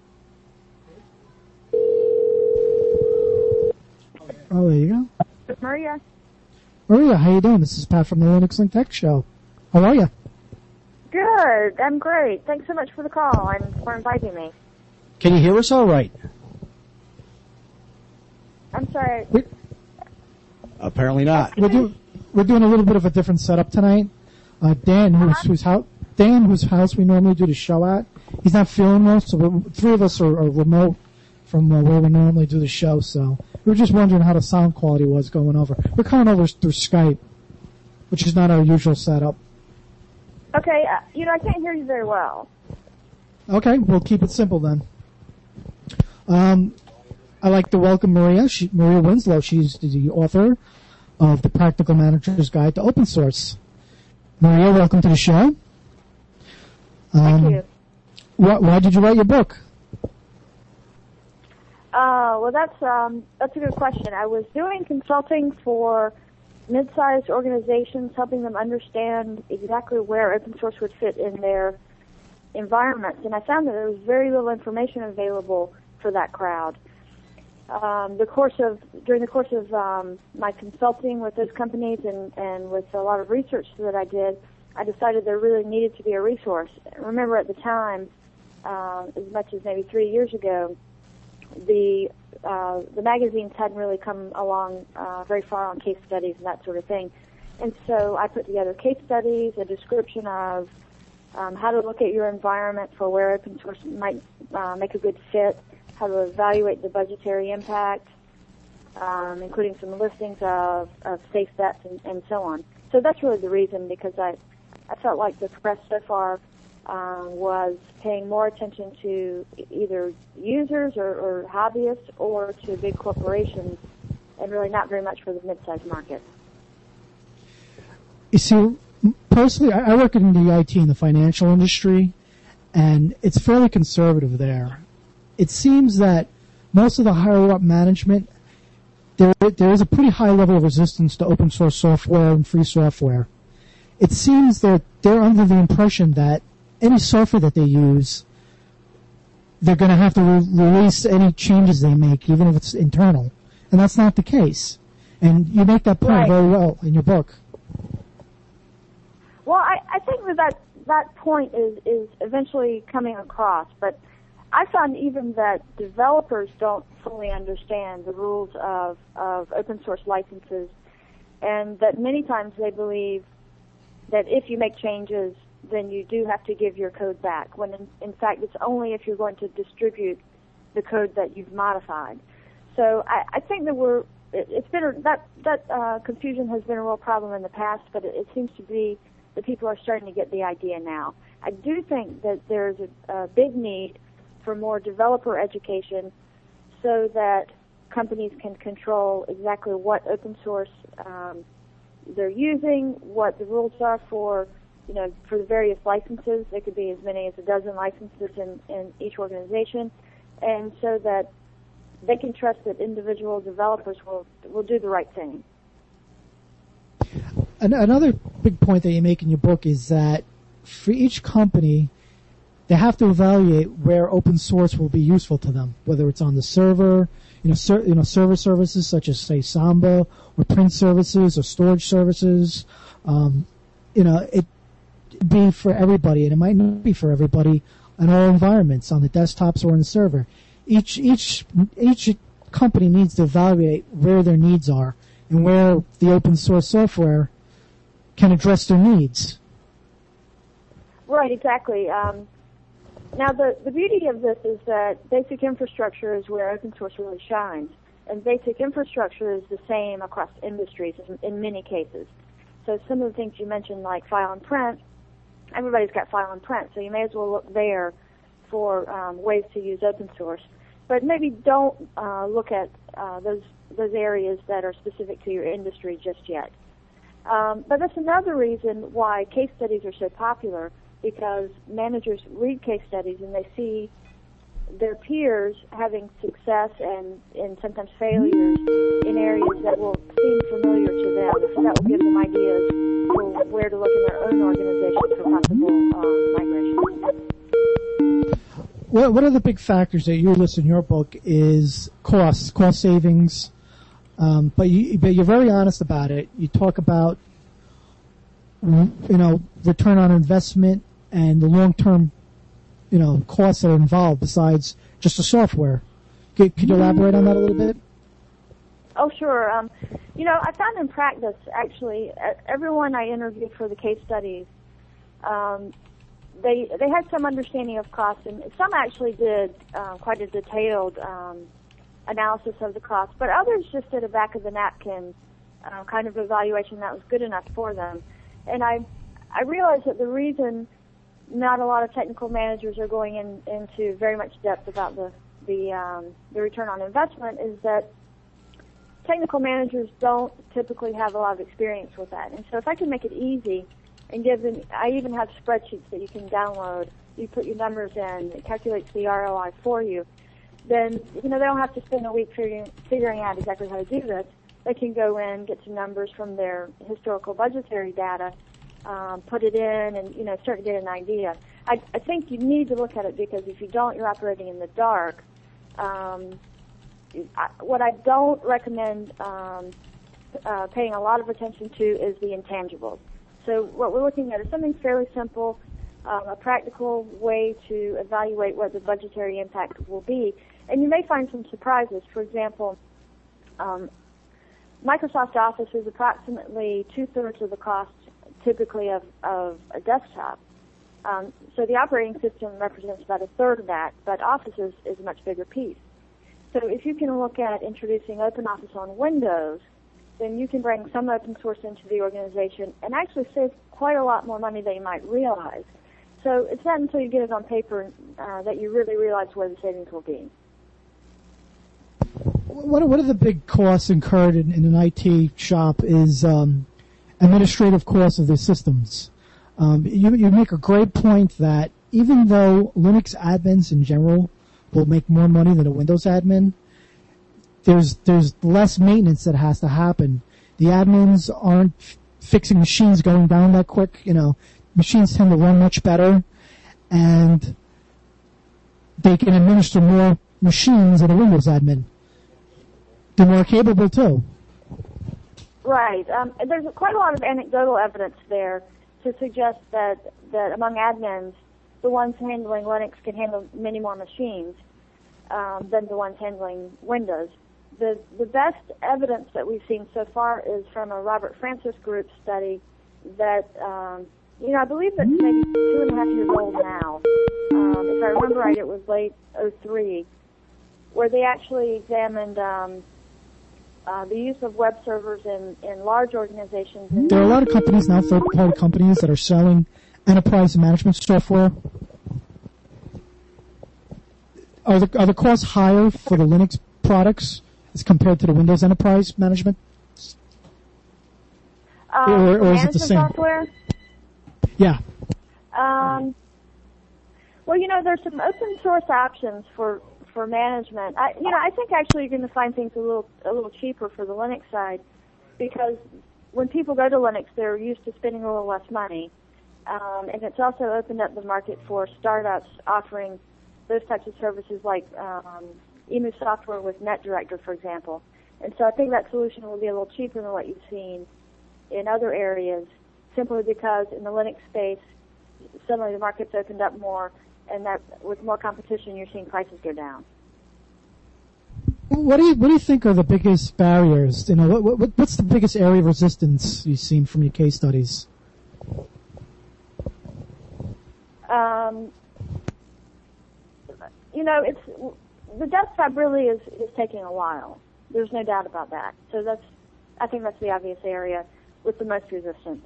Oh, there you go. It's Maria. Maria, how you doing? This is Pat from the Linux Link Tech Show. How are you? Good. I'm great. Thanks so much for the call and for inviting me. Can you hear us all right? I'm sorry. We, Apparently not. we're, do, we're doing a little bit of a different setup tonight. Uh, Dan, who's, Uh-huh. whose house, Dan, whose house we normally do the show at, he's not feeling well, so we're, three of us are, are remote from uh, where we normally do the show. So we were just wondering how the sound quality was going over. We're coming over through Skype, which is not our usual setup. Okay, uh, you know, I can't hear you very well. Okay, we'll keep it simple then. Um, I'd like to welcome Maria, she, Maria Winslow. She's the author of The Practical Manager's Guide to Open Source. Maria, welcome to the show. Um, Thank you. Why, why did you write your book? Uh, well, that's um, that's a good question. I was doing consulting for mid-sized organizations, helping them understand exactly where open source would fit in their environments, and I found that there was very little information available for that crowd. Um, the course of during the course of um, my consulting with those companies and, and with a lot of research that I did, I decided there really needed to be a resource. Remember, at the time, uh, as much as maybe three years ago, the uh, the magazines hadn't really come along uh, very far on case studies and that sort of thing. And so I put together case studies, a description of um, how to look at your environment for where open source might uh, make a good fit, how to evaluate the budgetary impact, um, including some listings of, of safe bets and, and so on. So that's really the reason, because I, I felt like the press so far um, was paying more attention to either users or, or hobbyists or to big corporations, and really not very much for the mid-sized market. You see, personally, I, I work in the I T and the financial industry, and it's fairly conservative there. It seems that most of the higher up management, there there is a pretty high level of resistance to open source software and free software. It seems that they're under the impression that any software that they use, they're going to have to re- release any changes they make, even if it's internal. And that's not the case. And you make that point Right. very well in your book. Well, I, I think that, that that point is, is eventually coming across, but I found even that developers don't fully understand the rules of, of open source licenses, and that many times they believe that if you make changes, then you do have to give your code back, when in, in fact it's only if you're going to distribute the code that you've modified. So I, I think that we're, it, it's been, a, that, that uh, confusion has been a real problem in the past, but it, it seems to be that people are starting to get the idea now. I do think that there's a, a big need for more developer education so that companies can control exactly what open source um, they're using, what the rules are for, you know, for the various licenses. There could be as many as a dozen licenses in, in each organization, and so that they can trust that individual developers will will do the right thing. An- another big point that you make in your book is that for each company, they have to evaluate where open source will be useful to them, whether it's on the server, you know, ser- you know, server services such as, say, Samba, or print services, or storage services. Um, you know, it be for everybody, and it might not be for everybody in all environments, on the desktops or on the server. Each each each company needs to evaluate where their needs are and where the open source software can address their needs. Right, exactly. Um, now, the, the beauty of this is that basic infrastructure is where open source really shines, and basic infrastructure is the same across industries in, in many cases. So some of the things you mentioned, like file and print, everybody's got file and print, so you may as well look there for um, ways to use open source. But maybe don't uh, look at uh, those those areas that are specific to your industry just yet. Um, but that's another reason why case studies are so popular, because managers read case studies and they see their peers having success and, and sometimes failures in areas that will seem familiar to them. So that will give them ideas for where to look in their own organization for possible uh, migration. Well, one of the big factors that you list in your book is costs, cost savings. Um, but you, but you're very honest about it. You talk about, you know, return on investment and the long-term, you know, costs that are involved besides just the software. Could, could you elaborate on that a little bit? Oh, sure. Um, you know, I found in practice, actually, everyone I interviewed for the case studies, um, they they had some understanding of cost, and some actually did um, quite a detailed um, analysis of the cost, but others just did a back of the napkin uh, kind of evaluation that was good enough for them. And I I realized that the reason not a lot of technical managers are going in, into very much depth about the the um, the return on investment is that technical managers don't typically have a lot of experience with that. And so if I can make it easy and give them, I even have spreadsheets that you can download. You put your numbers in, it calculates the R O I for you. Then, you know, they don't have to spend a week figuring, figuring out exactly how to do this. They can go in, get some numbers from their historical budgetary data, um, put it in, and, you know, start to get an idea. I, I think you need to look at it because if you don't, you're operating in the dark. Um, I, what I don't recommend um, uh, paying a lot of attention to is the intangibles. So what we're looking at is something fairly simple, um, a practical way to evaluate what the budgetary impact will be. And you may find some surprises. For example, um, Microsoft Office is approximately two-thirds of the cost typically of, of a desktop. Um, so the operating system represents about a third of that, but Office is, is a much bigger piece. So if you can look at introducing OpenOffice on Windows, then you can bring some open source into the organization and actually save quite a lot more money than you might realize. So it's not until you get it on paper uh, that you really realize where the savings will be. What are, what are the big costs incurred in, in an I T shop is um, administrative costs of their systems. Um, you, you make a great point that even though Linux admins in general will make more money than a Windows admin, there's there's less maintenance that has to happen. The admins aren't f- fixing machines going down that quick. You know, machines tend to run much better, and they can administer more machines than a Windows admin. They're more capable too. Right. Um, there's quite a lot of anecdotal evidence there to suggest that, that among admins, the ones handling Linux can handle many more machines um, than the ones handling Windows. The the best evidence that we've seen so far is from a Robert Francis Group study that, um, you know, I believe that's maybe two and a half years old now. Um, if I remember right, it was late oh three, where they actually examined um, uh, the use of web servers in, in large organizations. There are a lot of companies now, third-party companies, that are selling enterprise management software. Are the, are the costs higher for the Linux products as compared to the Windows Enterprise management? Um, or, or is it the same? Software? Yeah. Um, well, you know, there's some open source options for, for management. I, you know, I think actually you're going to find things a little a little cheaper for the Linux side because when people go to Linux, they're used to spending a little less money. Um, and it's also opened up the market for startups offering those types of services like um, emu software with NetDirector, for example. And so I think that solution will be a little cheaper than what you've seen in other areas, simply because in the Linux space, suddenly the market's opened up more, and that with more competition, you're seeing prices go down. What do you what do you think are the biggest barriers? You know, what, what what's the biggest area of resistance you've seen from your case studies? Um, you know, it's the desktop really is, is taking a while. There's no doubt about that. So that's, I think that's the obvious area with the most resistance.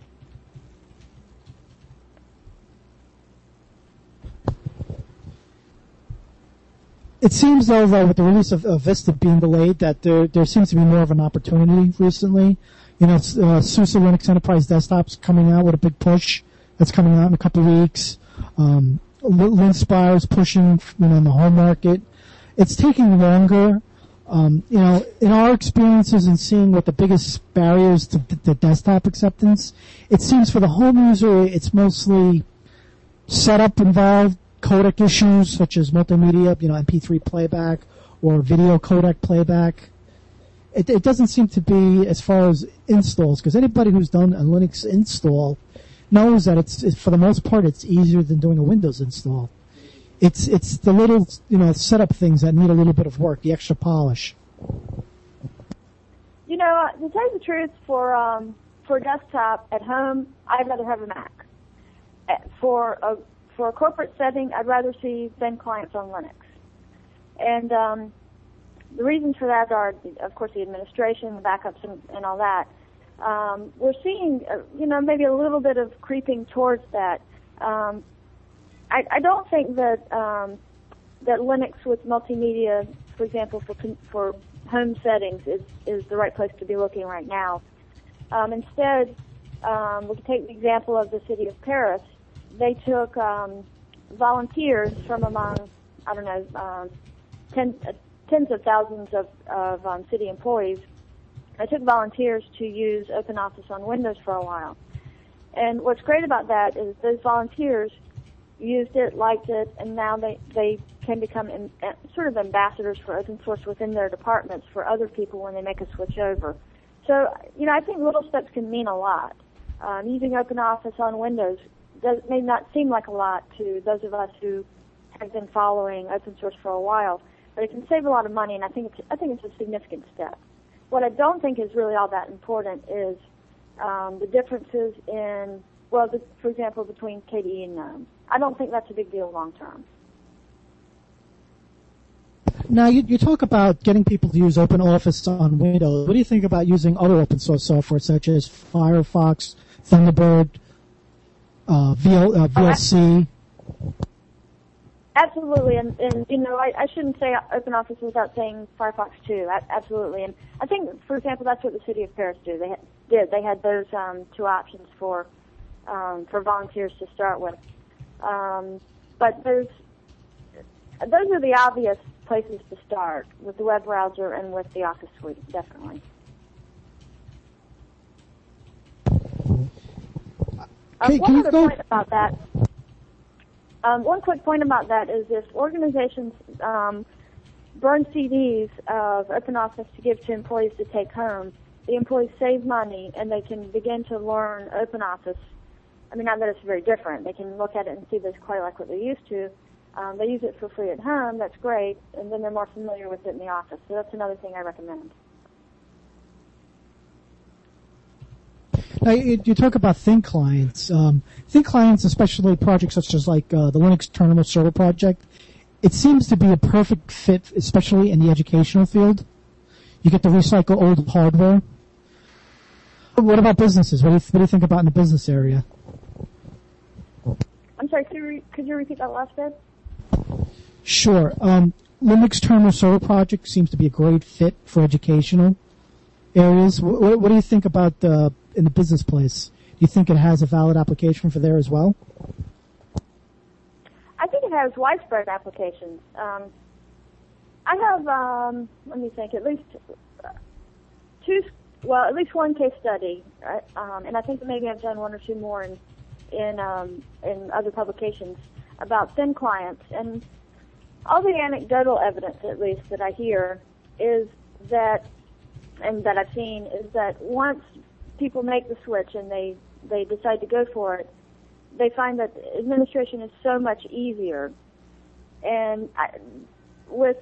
It seems, though, that with the release of, of Vista being delayed, that there there seems to be more of an opportunity recently. You know, it's, uh, SUSE Linux Enterprise Desktop's coming out with a big push. That's coming out in a couple of weeks. Um, Linspire is pushing, you know, in the home market. It's taking longer. Um, you know, in our experiences and seeing what the biggest barriers to the desktop acceptance, it seems for the home user, it's mostly setup involved, codec issues such as multimedia, you know, M P three playback or video codec playback. It, it doesn't seem to be as far as installs, because anybody who's done a Linux install knows that it's, it, for the most part, it's easier than doing a Windows install. It's it's the little, you know, setup things that need a little bit of work, the extra polish. Well, to tell you the truth, for um, for desktop at home, I'd rather have a Mac. Uh, For a for a corporate setting, I'd rather see thin clients on Linux. And um, the reasons for that are, of course, the administration, the backups, and, and all that. Um, we're seeing, uh, you know, maybe a little bit of creeping towards that. Um, I, I don't think that um, that Linux with multimedia, for example, for for home settings, is is the right place to be looking right now. Um, instead, um, we can take the example of the city of Paris. They took um, volunteers from among, I don't know, um, ten, uh, tens of thousands of, of um, city employees. They took volunteers to use OpenOffice on Windows for a while. And what's great about that is those volunteers used it, liked it, and now they, they can become in, uh, sort of ambassadors for open source within their departments for other people when they make a switch over. So, you know, I think little steps can mean a lot. Um, using OpenOffice on Windows does, may not seem like a lot to those of us who have been following open source for a while, but it can save a lot of money, and I think it's, I think it's a significant step. What I don't think is really all that important is um, the differences in, well, the, for example, between K D E and GNOME. I don't think that's a big deal long term. Now, you, you talk about getting people to use OpenOffice on Windows. What do you think about using other open source software such as Firefox, Thunderbird, uh, V L, uh, V L C? Absolutely, and, and you know, I, I shouldn't say OpenOffice without saying Firefox too. I, absolutely, and I think, for example, that's what the city of Paris did. They had, did. They had those um, two options for um, for volunteers to start with. Um, but there's those are the obvious places to start, with the web browser and with the Office suite, definitely. Um, one other point about that. Um, one quick point about that is if organizations um, burn C Ds of OpenOffice to give to employees to take home, the employees save money and they can begin to learn OpenOffice. I mean, not that it's very different. They can look at it and see that it's quite like what they're used to. Um, they use it for free at home. That's great. And then they're more familiar with it in the office. So that's another thing I recommend. Now, you, you talk about thin clients. Um, thin clients, especially projects such as like uh, the Linux Terminal Server project, it seems to be a perfect fit, especially in the educational field. You get to recycle old hardware. What about businesses? What do you, what do you think about in the business area? I'm sorry, could you, re- could you repeat that last bit? Sure. Um, Linux Terminal Server project seems to be a great fit for educational areas. What, what do you think about uh, in the business place? Do you think it has a valid application for there as well? I think it has widespread applications. Um, I have, um, let me think, at least two, well, at least one case study, uh, um, and I think maybe I've done one or two more in in um, in other publications about thin clients. And all the anecdotal evidence, at least, that I hear is that, and that I've seen, is that once people make the switch and they, they decide to go for it, they find that administration is so much easier. And I, with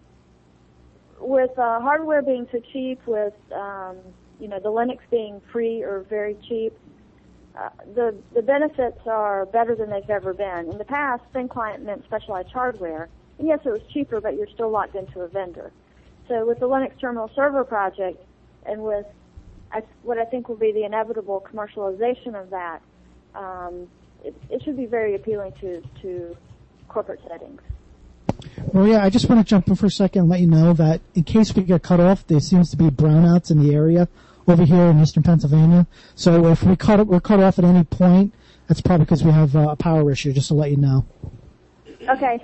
with uh, hardware being so cheap, with um, you know the Linux being free or very cheap, uh, the the benefits are better than they've ever been. In the past, thin client meant specialized hardware, and yes, it was cheaper, but you're still locked into a vendor. So with the Linux Terminal Server project, and with I, what I think will be the inevitable commercialization of that, um, it, it should be very appealing to to corporate settings. Well, yeah, I just want to jump in for a second and let you know that in case we get cut off, there seems to be brownouts in the area over here in eastern Pennsylvania. So if we cut we're cut off at any point, that's probably because we have uh, a power issue, just to let you know. Okay.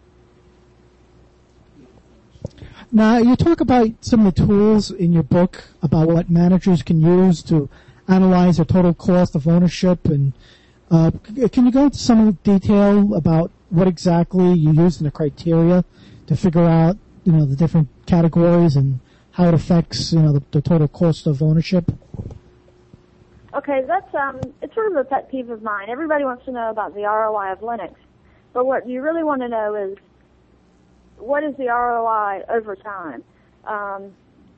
Now, you talk about some of the tools in your book about what managers can use to analyze their total cost of ownership. And uh, can you go into some detail about what exactly you use in the criteria to figure out, you know, the different categories and how it affects, you know, the, the total cost of ownership? Okay, that's um, it's sort of a pet peeve of mine. Everybody wants to know about the R O I of Linux, but what you really want to know is what is the R O I over time. Um, so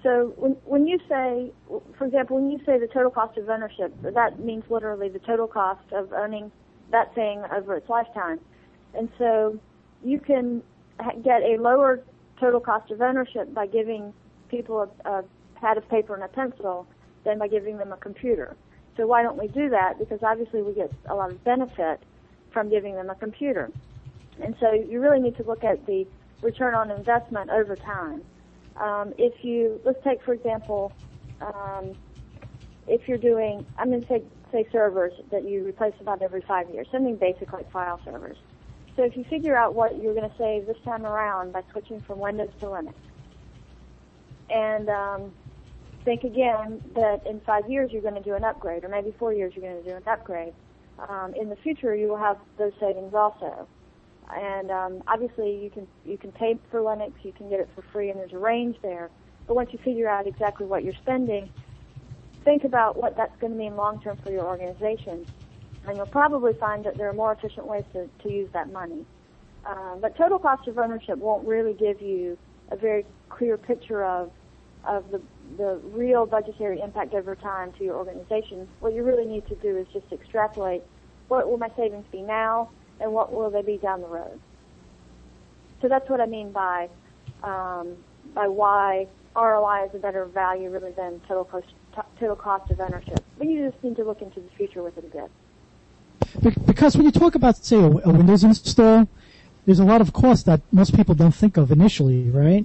so when when you say, for example, when you say the total cost of ownership, that means literally the total cost of owning that thing over its lifetime. And so you can ha- get a lower total cost of ownership by giving people a, a pad of paper and a pencil than by giving them a computer. So why don't we do that? Because obviously we get a lot of benefit from giving them a computer. And so you really need to look at the return on investment over time. Um, if you, let's take, for example, um, if you're doing, I'm going to take, say, servers that you replace about every five years, something basic like file servers. So if you figure out what you're going to save this time around by switching from Windows to Linux, and um, think again that in five years you're going to do an upgrade, or maybe four years you're going to do an upgrade. Um, in the future, you will have those savings also. And um, obviously, you can you can pay for Linux, you can get it for free, and there's a range there. But once you figure out exactly what you're spending, think about what that's going to mean long term for your organization, and you'll probably find that there are more efficient ways to, to use that money. Um, but total cost of ownership won't really give you a very clear picture of of the the real budgetary impact over time to your organization. What you really need to do is just extrapolate what will my savings be now, and what will they be down the road. So that's what I mean by um, by why R O I is a better value really than total cost, total cost of ownership. But you just need to look into the future with it a bit. Because when you talk about, say, a, a Windows install, there's a lot of costs that most people don't think of initially, right?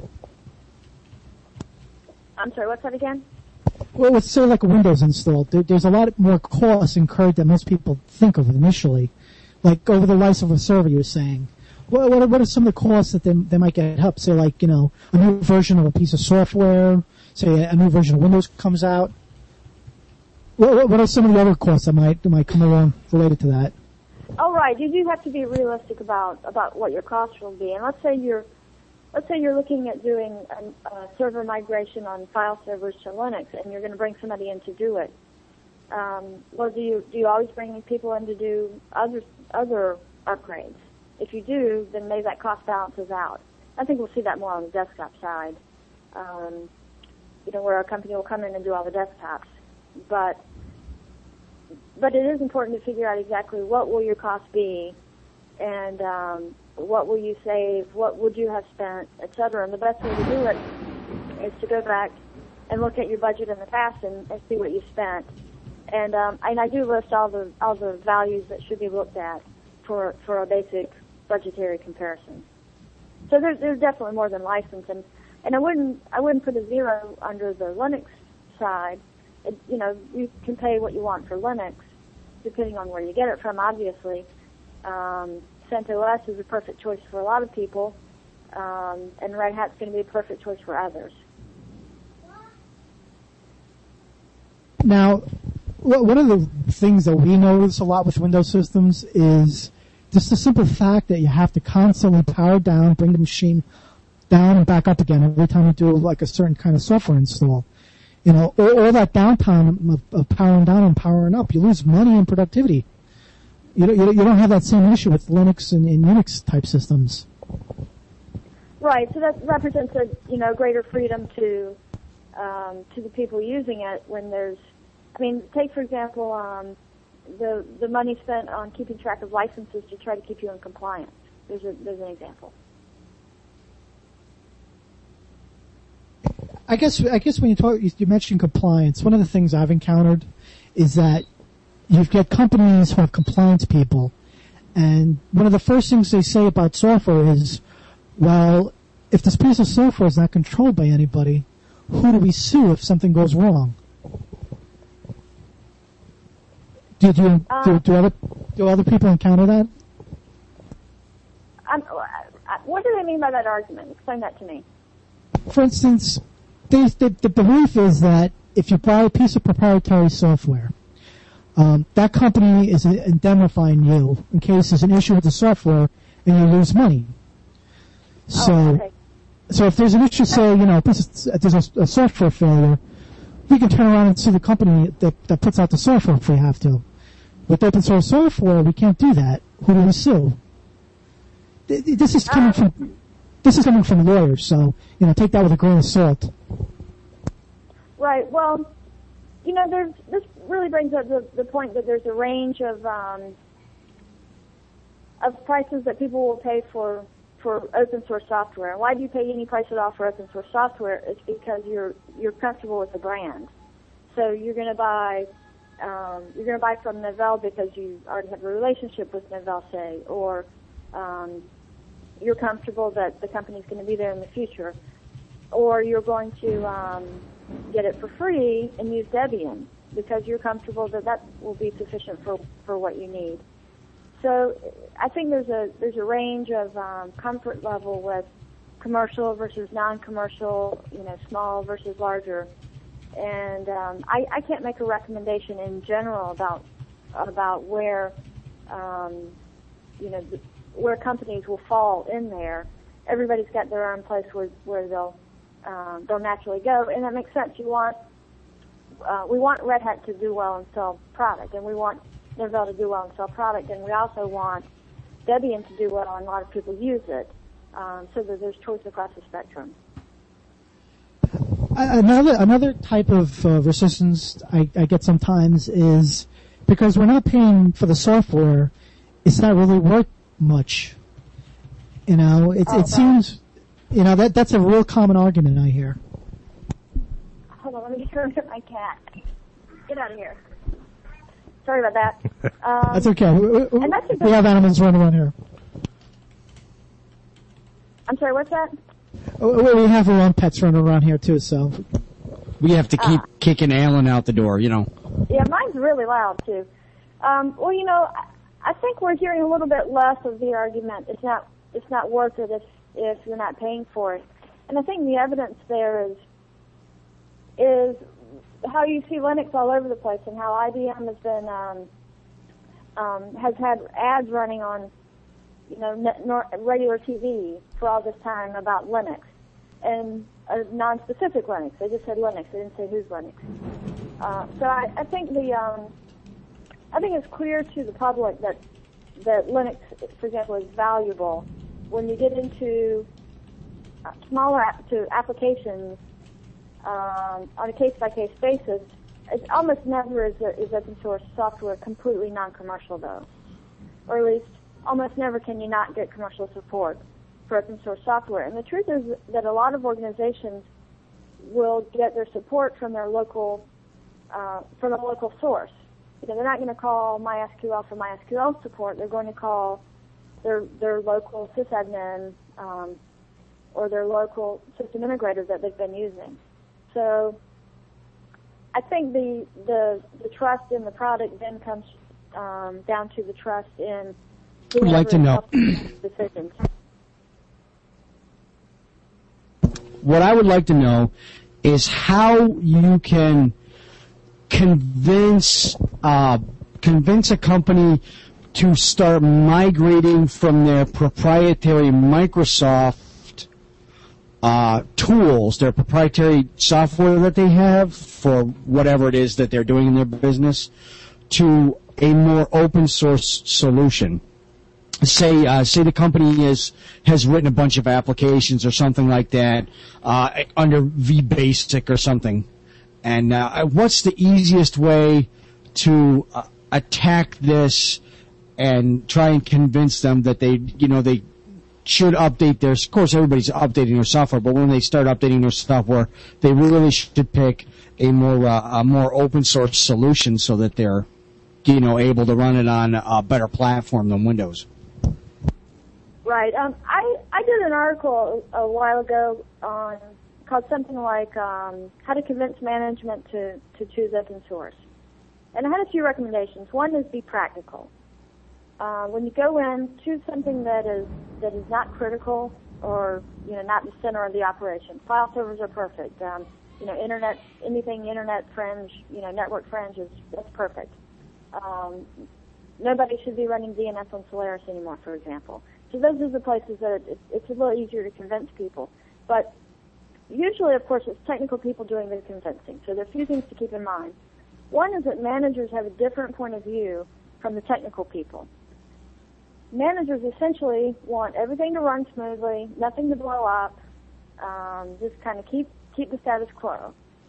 I'm sorry, what's that again? Well, let's say like a Windows install. There, there's a lot more costs incurred than most people think of initially. Like over the life of a server, you were saying. What, what, are, what are some of the costs that they, they might get up? Say like, you know, a new version of a piece of software, say a, a new version of Windows comes out. What, what are some of the other costs that might, that might come along related to that? Oh, right. You do have to be realistic about, about what your costs will be. And let's say you're, let's say you're looking at doing a, a server migration on file servers to Linux, and you're going to bring somebody in to do it. Um, well, do you do you always bring people in to do other other upgrades? If you do, then maybe that cost balances out. I think we'll see that more on the desktop side. Um, you know, where a company will come in and do all the desktops. But but it is important to figure out exactly what will your cost be, and um, what will you save, what would you have spent, et cetera. And the best way to do it is to go back and look at your budget in the past and, and see what you spent. And um, and I do list all the all the values that should be looked at for for a basic budgetary comparison. So there's there's definitely more than license, and, and I wouldn't I wouldn't put a zero under the Linux side. It, you know, you can pay what you want for Linux, depending on where you get it from. Obviously, um, CentOS is a perfect choice for a lot of people, um, and Red Hat's going to be a perfect choice for others. Now, one of the things that we notice a lot with Windows systems is just the simple fact that you have to constantly power down, bring the machine down and back up again every time you do like a certain kind of software install. You know, all, all that downtime of, of powering down and powering up, you lose money and productivity. You don't, you don't have that same issue with Linux and, and Unix type systems. Right. So that represents a you know greater freedom to um, to the people using it when there's. I mean, take, for example, um, the the money spent on keeping track of licenses to try to keep you in compliance. There's, a, there's an example. I guess I guess when you talk, you mentioned compliance. One of the things I've encountered is that you've got companies who have compliance people, and one of the first things they say about software is, well, if this piece of software is not controlled by anybody, who do we sue if something goes wrong? Do, do, uh, do, do, other, do other people encounter that? I'm, what do they mean by that argument? Explain that to me. For instance, they, they, the belief is that if you buy a piece of proprietary software, um, that company is indemnifying you in case there's an issue with the software and you lose money. So, oh, okay. so if there's an issue, say, you know, there's a, a software failure, we can turn around and sue the company that, that puts out the software if we have to. With open source software, we can't do that. Who do we sue? This is coming from this is coming from lawyers, so you know, take that with a grain of salt. Right. Well, you know, there's this really brings up the, the point that there's a range of um, of prices that people will pay for for open source software. Why do you pay any price at all for open source software? It's because you're you're comfortable with the brand. So you're going to buy um, you're going to buy from Novell because you already have a relationship with Novell, say, or um, you're comfortable that the company's going to be there in the future, or you're going to um, get it for free and use Debian because you're comfortable that that will be sufficient for, for what you need. So I think there's a there's a range of um, comfort level with commercial versus non-commercial, you know, small versus larger, and um, I, I can't make a recommendation in general about about where um, you know the, where companies will fall in there. Everybody's got their own place where where they'll um, they'll naturally go, and that makes sense. You want uh, we want Red Hat to do well and sell product, and we want Novell to do well and sell product, and we also want Debian to do well, and a lot of people use it, um, so that there's choice across the spectrum. Another another type of uh, resistance I, I get sometimes is because we're not paying for the software, it's not really worth much. You know, it, oh, it seems, you know, that that's a real common argument I hear. Hold on, let me turn to my cat. Get out of here. Sorry about that. Um, that's okay. We, we, and that's we have animals running around here. I'm sorry, what's that? Oh, we have our own pets running around here too, so. We have to keep uh, kicking Alan out the door, you know. Yeah, mine's really loud too. Um, well, you know, I think we're hearing a little bit less of the argument. It's not, it's not worth it if if you're not paying for it. And I think the evidence there is is how you see Linux all over the place, and how I B M has been um, um, has had ads running on, you know, net, nor, regular T V for all this time about Linux, and a non-specific Linux. They just said Linux. They didn't say whose Linux. Uh, so I, I think the um, I think it's clear to the public that that Linux, for example, is valuable. When you get into uh, smaller app, to applications um, on a case-by-case basis, it almost never is, is open source software completely non-commercial, though, or at least almost never can you not get commercial support for open source software. And the truth is that a lot of organizations will get their support from their local uh, from a local source. You know, they're not going to call MySQL for MySQL support. They're going to call their their local sysadmin um, or their local system integrator that they've been using. So I think the the, the trust in the product then comes um, down to the trust in I'd like to know. decisions. What I would like to know is how you can convince uh, convince a company to start migrating from their proprietary Microsoft uh, tools, their proprietary software that they have for whatever it is that they're doing in their business, to a more open source solution. Say, uh, say the company is, has written a bunch of applications or something like that, uh, under vBasic or something. And, uh, what's the easiest way to uh, attack this and try and convince them that they, you know, they should update their, of course everybody's updating their software, but when they start updating their software, they really should pick a more, uh, a more open source solution so that they're, you know, able to run it on a better platform than Windows. Right. Um, I, I did an article a, a while ago on called something like um, how to convince management to, to choose open source. And I had a few recommendations. One is be practical. Uh, when you go in, choose something that is that is not critical or, you know, not the center of the operation. File servers are perfect. Um, you know, internet, anything internet fringe, you know, network fringe is that's perfect. Um, nobody should be running D N S on Solaris anymore, for example. So those are the places that it, it's a little easier to convince people. But usually, of course, it's technical people doing the convincing. So there are a few things to keep in mind. One is that managers have a different point of view from the technical people. Managers essentially want everything to run smoothly, nothing to blow up, um, just kind of keep keep the status quo.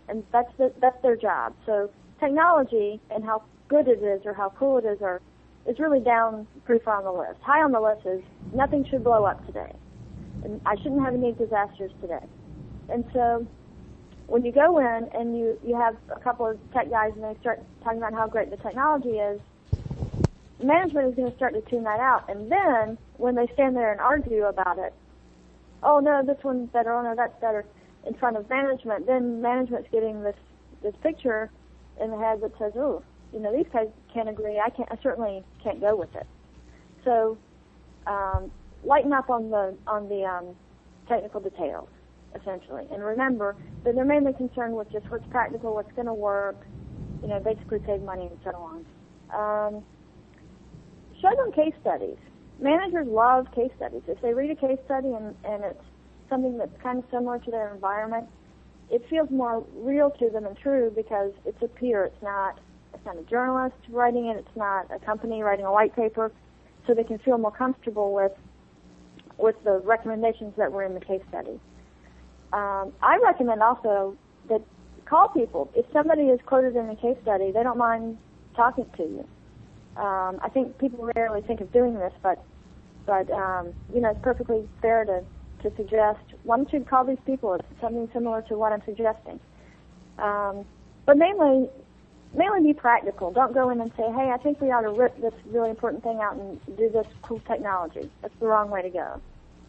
and that's the, that's their job. So technology and how good it is or how cool it is are is really down pretty far on the list. High on the list is nothing should blow up today, and I shouldn't have any disasters today. And so when you go in and you, you have a couple of tech guys and they start talking about how great the technology is, management is going to start to tune that out. And then when they stand there and argue about it, oh, no, this one's better, oh, no, that's better, in front of management, then management's getting this, this picture in the head that says, oh, you know, these guys can't agree. I can't. I certainly can't go with it. So um, lighten up on the on the um, technical details, essentially, and remember that they're mainly concerned with just what's practical, what's going to work, you know, basically save money and so on. Um, show them case studies. Managers love case studies. If they read a case study and, and it's something that's kind of similar to their environment, it feels more real to them and true because it's a peer. It's not it's not a journalist writing it. It's not a company writing a white paper, so they can feel more comfortable with with the recommendations that were in the case study. Um, I recommend also that call people. If somebody is quoted in a case study, they don't mind talking to you. Um, I think people rarely think of doing this, but but um, you know, it's perfectly fair to, to suggest, why don't you call these people? It's something similar to what I'm suggesting. Um, but mainly, mainly be practical. Don't go in and say, hey, I think we ought to rip this really important thing out and do this cool technology. That's the wrong way to go.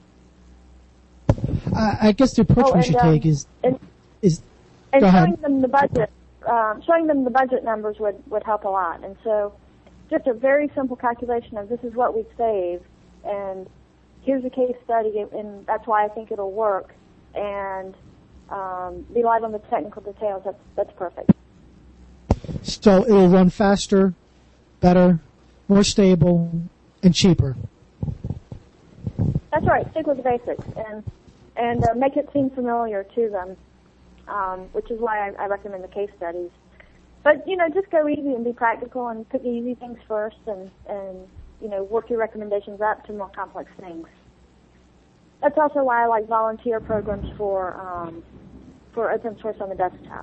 Uh, I guess the approach oh, we and, should um, take is and, is and go showing ahead. them the budget, um, showing them the budget numbers would, would help a lot. And so, just a very simple calculation of this is what we'd save, and here's a case study, and that's why I think it'll work. And um, be light on the technical details. That's that's perfect. So it'll run faster, better, more stable, and cheaper. That's right. Stick with the basics and and uh, make it seem familiar to them, um, which is why I, I recommend the case studies. But you know, just go easy and be practical and pick the easy things first, and and you know, work your recommendations up to more complex things. That's also why I like volunteer programs for um, for open source on the desktop.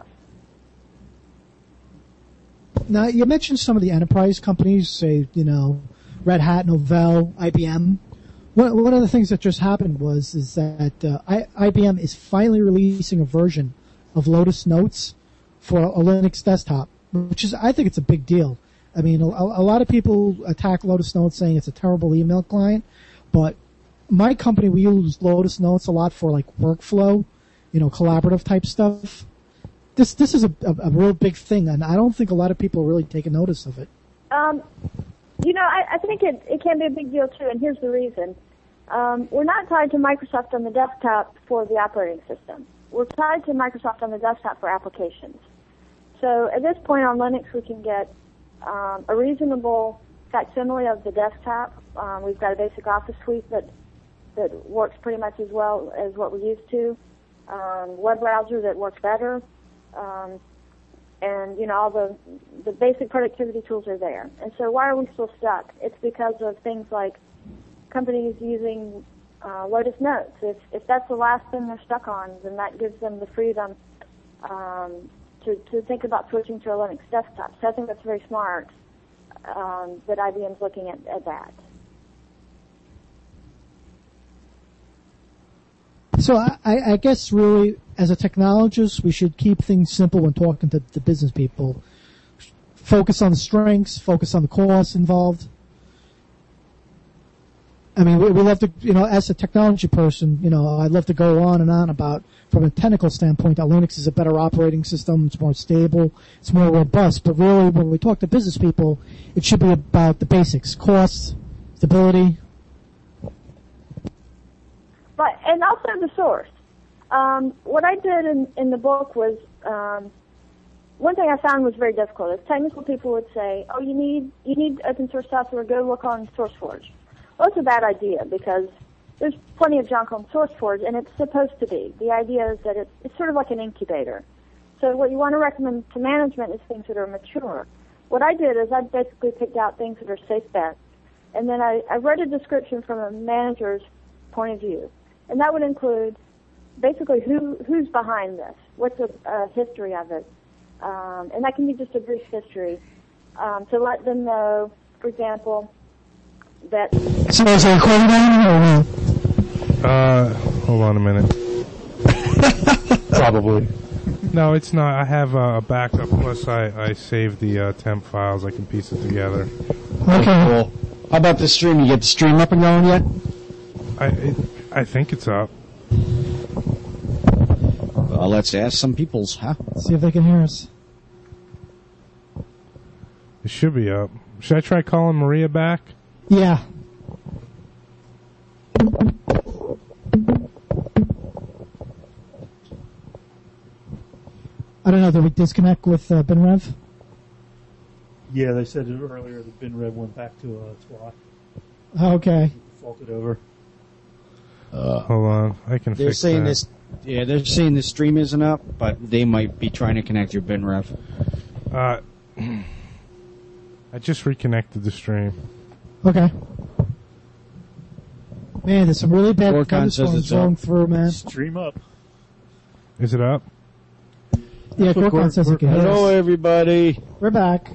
Now, you mentioned some of the enterprise companies, say, you know, Red Hat, Novell, I B M. One, one of the things that just happened was is that uh, I, I B M is finally releasing a version of Lotus Notes for a Linux desktop, which is, I think it's a big deal. I mean, a, a lot of people attack Lotus Notes saying it's a terrible email client, but my company, we use Lotus Notes a lot for like workflow, you know, collaborative type stuff. This this is a, a, a real big thing, and I don't think a lot of people are really taking notice of it. Um, you know, I, I think it, it can be a big deal too, and here's the reason. Um, we're not tied to Microsoft on the desktop for the operating system. We're tied to Microsoft on the desktop for applications. So at this point on Linux, we can get um, a reasonable facsimile of the desktop. Um, we've got a basic Office suite that that works pretty much as well as what we're used to. Um, web browser that works better. Um, and, you know, all the, the basic productivity tools are there. And so why are we still stuck? It's because of things like companies using uh, Lotus Notes. If, if that's the last thing they're stuck on, then that gives them the freedom um, to, to think about switching to a Linux desktop. So I think that's very smart um, that I B M's looking at, at that. So I, I guess really, as a technologist, we should keep things simple when talking to the business people. Focus on the strengths, focus on the costs involved. I mean, we, we love to, you know, as a technology person, you know, I'd love to go on and on about, from a technical standpoint, that Linux is a better operating system, it's more stable, it's more robust. But really, when we talk to business people, it should be about the basics: costs, stability. But, and also the source. Um, what I did in, in the book was, um, one thing I found was very difficult. Is technical people would say, oh, you need, you need open source software, go look on SourceForge. Well, it's a bad idea because there's plenty of junk on SourceForge, and it's supposed to be. The idea is that it's, it's sort of like an incubator. So what you want to recommend to management is things that are mature. What I did is I basically picked out things that are safe bets, and then I, I wrote a description from a manager's point of view. And that would include basically who who's behind this, what's the uh, history of it, um, and that can be just a brief history um, to let them know, for example, that. So is it recording on or no? Uh, hold on a minute. Probably. No, it's not. I have a backup. Plus, I, I saved the uh, temp files. I can piece it together. Okay. Cool. How about the stream? You get the stream up and going yet? I it, I think it's up. Well, let's ask some people's, huh? See if they can hear us. It should be up. Should I try calling Maria back? Yeah. I don't know. Did we disconnect with uh, BinRev? Yeah, they said it earlier that BinRev went back to uh, Twat. Okay. Faulted over. Uh, Hold on. I can they're fix saying that. this. Yeah, they're saying the stream isn't up, but they might be trying to connect your BinRev. Uh, I just reconnected the stream. Okay. Man, there's some really bad Orcon says thunderstorms it's rolling up. through, man. Stream up. Is it up? Yeah, Look, Gorkon we're- says it can hear Hello, us. everybody. We're back.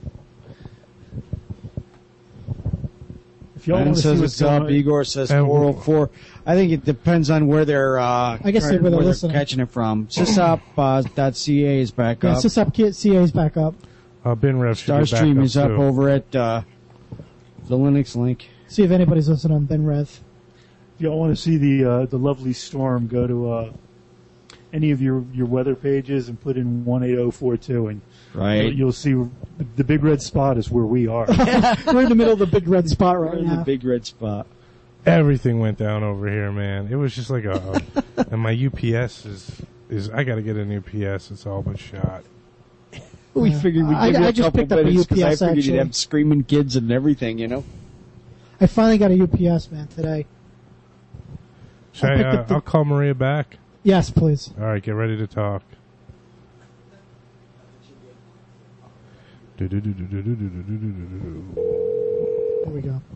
If y'all Ben want to see says what's it's up. going on, Igor says And- four oh four. I think it depends on where they're. Uh, I guess trying- where they're where listening. catching it from. Sysop uh, dot C A is back Yeah, up. Sysop C A is back up. Uh, BinRev should be back Starstream up is up too. over at uh, the Linux link. See if anybody's listening on BinRev. if y'all want to see the uh, the lovely storm, go to uh, any of your, your weather pages and put in one eight oh four two, and Right. you'll, you'll see the, the big red spot is where we are. We're in the middle of the big red spot We're right in now. the big red spot. Everything went down over here, man. It was just like a, and my U P S is is I got to get a new P S. It's all but shot. We Yeah. figured we'd I- give you I a just couple picked up a minutes 'cause U P S I figured actually. you'd have screaming kids and everything, you know. I finally got a U P S, man, today. Should I I, picked uh, up the- I'll call Maria back. Yes, please. All right, get ready to talk. Here we go.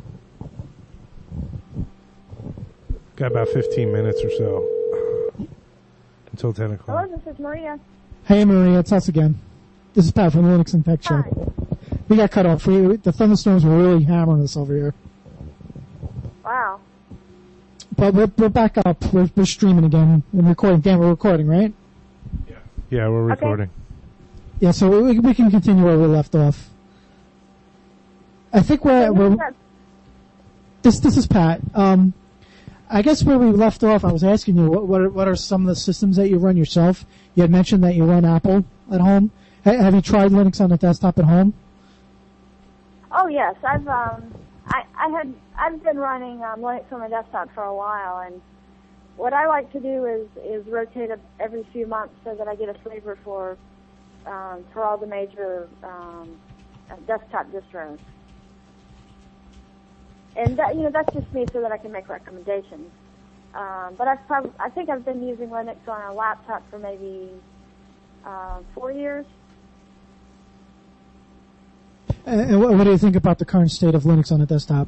Got about fifteen minutes or so until ten o'clock. Hello, this is Maria. Hey, Maria, it's us again. This is Pat from the Linux and Tech Show. Hi. We got cut off. We, the thunderstorms were really hammering us over here. Wow. But we're, we're back up. We're, we're streaming again and recording. Dan, we're recording, right? Yeah, we're Okay. recording. Yeah, so we, we can continue where we left off. I think we're, we're this this is Pat. Um, I guess where we left off, I was asking you what what are, what are some of the systems that you run yourself? You had mentioned that you run Apple at home. Ha- have you tried Linux on the desktop at home? Oh yes, I've um, I, I had I've been running um, Linux on my desktop for a while, and what I like to do is is rotate it every few months so that I get a flavor for um, for all the major um, uh, desktop distros. And that, you know, that's just me so that I can make recommendations. Um, but I've probably, I think I've been using Linux on a laptop for maybe uh, four years. And, and what, what do you think about the current state of Linux on the desktop?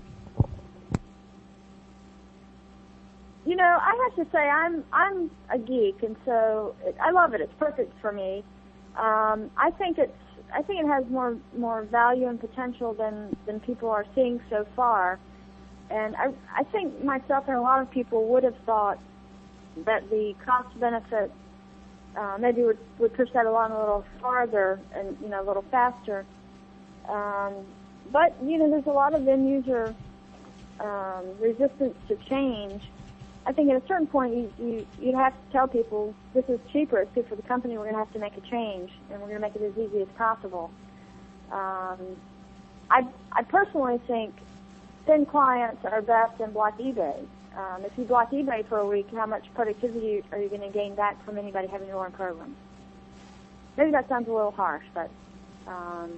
You know, I have to say I'm I'm a geek, and so it, I love it. It's perfect for me. Um, I think it's I think it has more more value and potential than than people are seeing so far. And I I think myself and a lot of people would have thought that the cost benefit uh, maybe would would push that along a little farther and you know a little faster. Um, but you know, there's a lot of end user um, resistance to change. I think at a certain point you, you, you'd have to tell people this is cheaper, it's good for the company, we're going to have to make a change, and we're going to make it as easy as possible. Um, I, I personally think thin clients are best in block eBay. Um, if you block eBay for a week, how much productivity are you going to gain back from anybody having to learn programs? Maybe that sounds a little harsh, but um,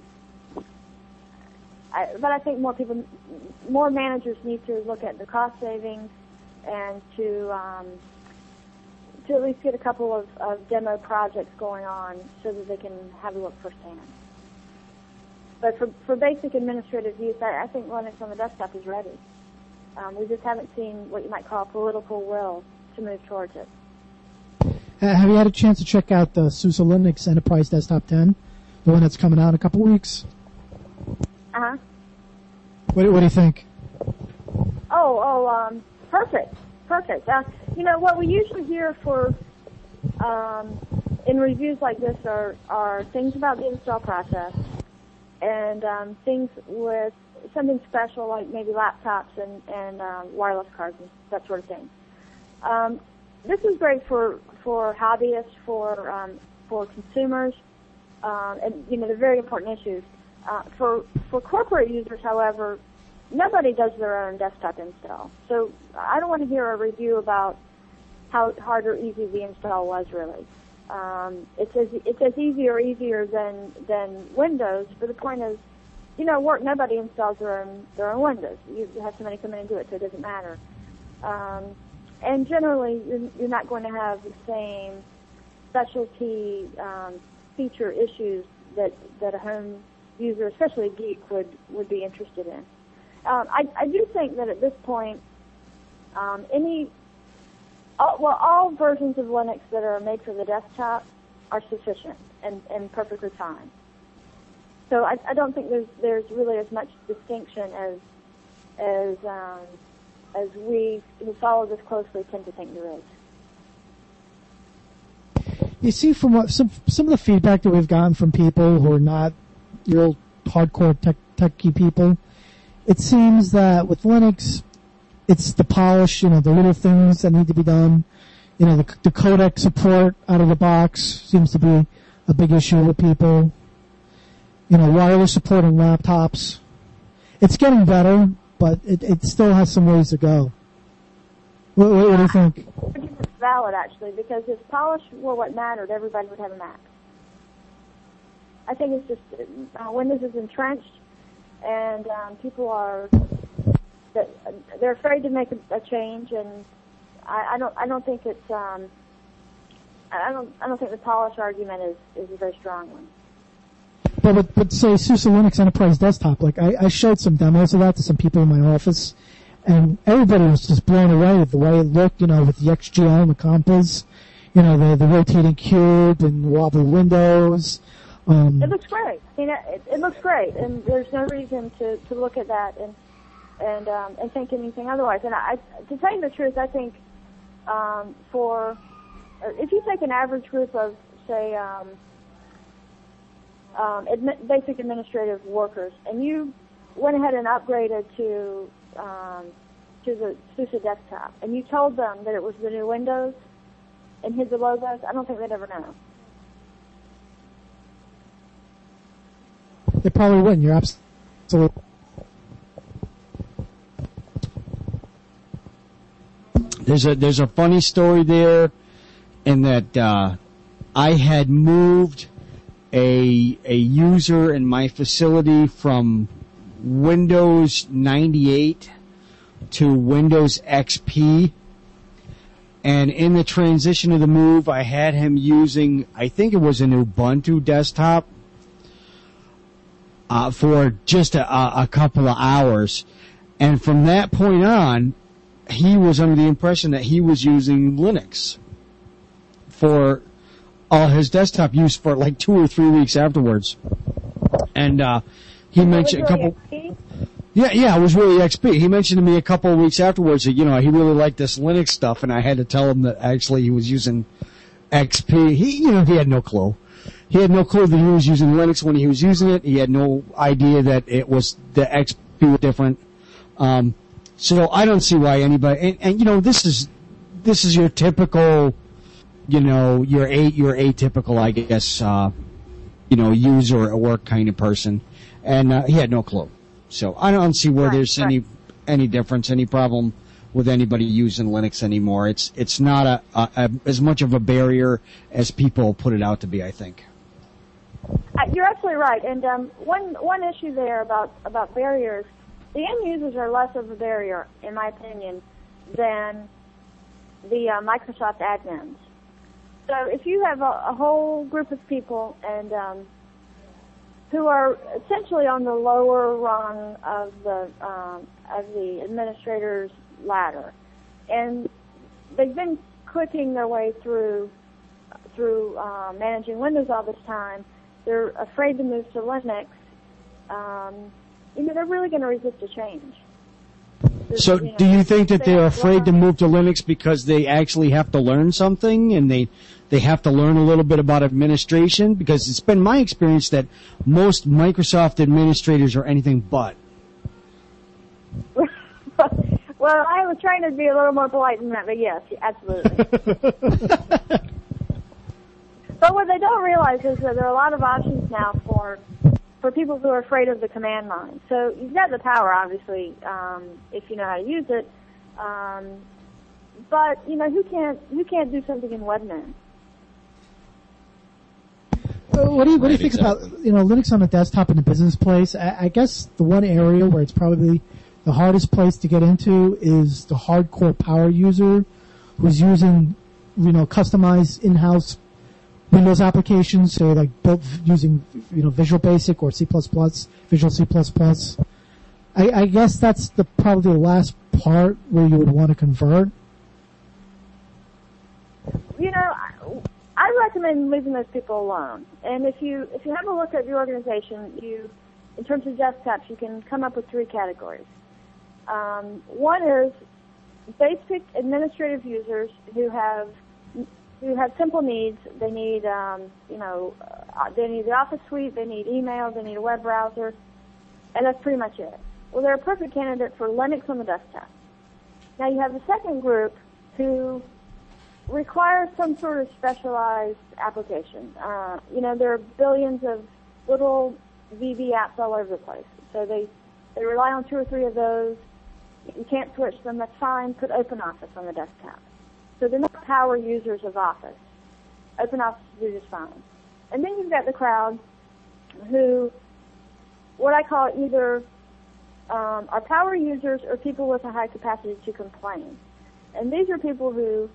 I, but I think more people, more managers need to look at the cost savings and to um, to at least get a couple of, of demo projects going on so that they can have a look firsthand. But for, for basic administrative use, I, I think Linux on the desktop is ready. Um, we just haven't seen what you might call political will to move towards it. Uh, have you had a chance to check out the SUSE Linux Enterprise Desktop ten, the one that's coming out in a couple weeks? Uh huh. What, what do you think? Oh, oh, um, perfect, perfect. Uh, you know what we usually hear for um, in reviews like this are are things about the install process and um, things with something special like maybe laptops and and uh, wireless cards and that sort of thing. Um, this is great for for hobbyists, for um, for consumers, um, and you know they're very important issues. Uh, for for corporate users, however, nobody does their own desktop install. So I don't want to hear a review about how hard or easy the install was. Really, um, it's as it's as easy or easier than than Windows. But the point is, you know, work nobody installs their own their own Windows. You have somebody come in and do it, so it doesn't matter. Um, And generally, you're, you're not going to have the same specialty um, feature issues that, that a home user, especially a geek, would, would be interested in. Um, I, I do think that at this point, um, any, all, well, all versions of Linux that are made for the desktop are sufficient and, and perfectly fine. So I, I don't think there's there's really as much distinction as as um, as we who follow this closely tend to think there is. You see, from what some some of the feedback that we've gotten from people who are not real hardcore tech techie people, it seems that with Linux, it's the polish, you know, the little things that need to be done. You know, the, the codec support out of the box seems to be a big issue with people. You know, wireless support on laptops. It's getting better, but it, it still has some ways to go. What, what, what do you think? I think it's valid, actually, because if polish were what mattered, everybody would have a Mac. I think it's just uh, Windows is entrenched, and um, people are they're afraid to make a, a change, and I, I don't I don't think it's um, I don't I don't think the polish argument is, is a very strong one. But, but, but say SUSE Linux Enterprise Desktop, like I, I showed some demos of that to some people in my office, and everybody was just blown away with the way it looked, you know, with the X G L and the Compass, you know, the, the rotating cube and wobbly windows. Um, it looks great. I mean, it, it looks great, and there's no reason to, to look at that and and um, and think anything otherwise. And I, to tell you the truth, I think um, for if you take an average group of, say, um, Um, admi- basic administrative workers, and you went ahead and upgraded to um, to the SUSE desktop, and you told them that it was the new Windows and hid the logos, I don't think they'd ever know. They probably wouldn't. You're absolutely. There's a there's a funny story there, in that uh, I had moved a a user in my facility from Windows ninety-eight to Windows X P, and in the transition of the move, I had him using, I think it was an Ubuntu desktop, uh, for just a, a couple of hours, and from that point on, he was under the impression that he was using Linux for all his desktop use for like two or three weeks afterwards. And uh he And mentioned a was it couple really X P? Yeah, yeah, it was really X P. He mentioned to me a couple of weeks afterwards that, you know, he really liked this Linux stuff, and I had to tell him that actually he was using X P. He, you know, he had no clue. He had no clue that he was using Linux when he was using it. He had no idea that it was, the X P was different. Um so I don't see why anybody, and, and you know, this is, this is your typical, you know, your a your atypical, I guess, uh, you know, user at work kind of person, and uh, he had no clue. So I don't see where Right, there's right. any any difference, any problem with anybody using Linux anymore. It's it's not a, a, a as much of a barrier as people put it out to be, I think. Uh, you're absolutely right. And um, one one issue there about about barriers, the end users are less of a barrier, in my opinion, than the uh, Microsoft admins. So if you have a, a whole group of people and um, who are essentially on the lower rung of the um, of the administrator's ladder, and they've been clicking their way through through uh, managing Windows all this time, they're afraid to move to Linux, um, you know, they're really going to resist a change. So you know, do you think that they they're have to afraid to learn- move to Linux because they actually have to learn something and they they have to learn a little bit about administration? Because it's been my experience that most Microsoft administrators are anything but. Well, I was trying to be a little more polite than that, but yes, absolutely. But what they don't realize is that there are a lot of options now for for people who are afraid of the command line. So you've got the power, obviously, um, if you know how to use it. Um, but you know, who can't who can't do something in Webmin? Uh, What do you what do you Right, think exactly. about you know Linux on the desktop in the business place? I, I guess the one area where it's probably the hardest place to get into is the hardcore power user who's using you know customized in-house Windows applications, say like built using you know Visual Basic or C plus plus, Visual C plus plus. I, I guess that's the probably the last part where you would want to convert. You know, I, I recommend leaving those people alone. And if you if you have a look at your organization, you, in terms of desktops, you can come up with three categories. Um, one is basic administrative users who have who have simple needs. They need, um, you know, uh, they need the Office suite, they need email, they need a web browser, and that's pretty much it. Well, they're a perfect candidate for Linux on the desktop. Now you have the second group who requires some sort of specialized application. Uh, you know, there are billions of little V B apps all over the place. So they, they rely on two or three of those. You can't switch them, that's fine. Put OpenOffice on the desktop. So they're not power users of Office. OpenOffice do just fine. And then you've got the crowd who, what I call either um, are power users or people with a high capacity to complain. And these are people who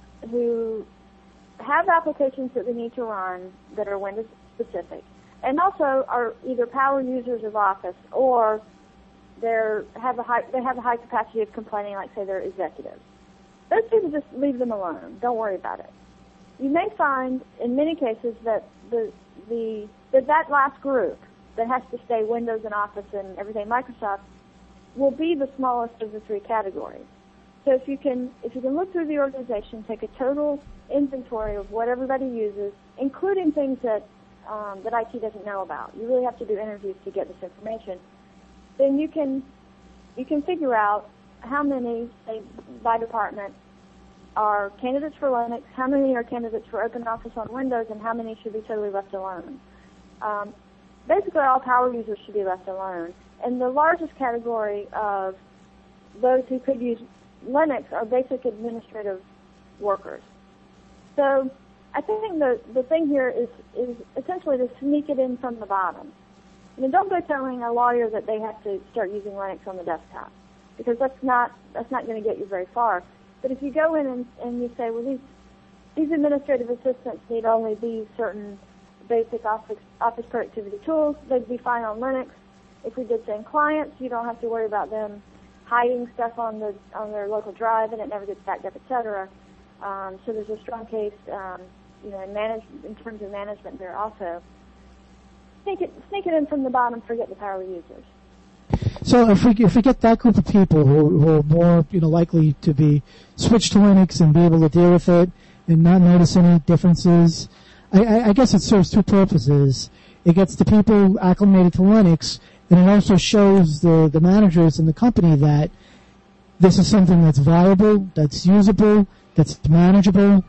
who have applications that they need to run that are Windows specific, and also are either power users of Office or they're have a high they have a high capacity of complaining, like say they're executives. Those people, just leave them alone. Don't worry about it. You may find in many cases that the the that, that last group that has to stay Windows and Office and everything Microsoft will be the smallest of the three categories. So if you can if you can look through the organization, take a total inventory of what everybody uses, including things that um, that I T doesn't know about. You really have to do interviews to get this information. Then you can you can figure out how many, say, by department, are candidates for Linux, how many are candidates for OpenOffice on Windows, and how many should be totally left alone. Um, basically, all power users should be left alone. And the largest category of those who could use Linux are basic administrative workers. So I think the, the thing here is, is essentially to sneak it in from the bottom. I mean, don't go telling a lawyer that they have to start using Linux on the desktop, because that's not that's not going to get you very far. But if you go in and, and you say, well, these these administrative assistants need only these certain basic office office productivity tools, they'd be fine on Linux. If we did send clients, you don't have to worry about them hiding stuff on the on their local drive and it never gets backed up, et cetera. Um, so there's a strong case, um, you know, in manage in terms of management there also. Sneak it sneak it in from the bottom. Forget the power users. So if we if we get that group of people who, who are more you know likely to be switched to Linux and be able to deal with it and not notice any differences, I, I, I guess it serves two purposes. It gets the people acclimated to Linux, and it also shows the the managers in the company that this is something that's viable, that's usable, that's manageable,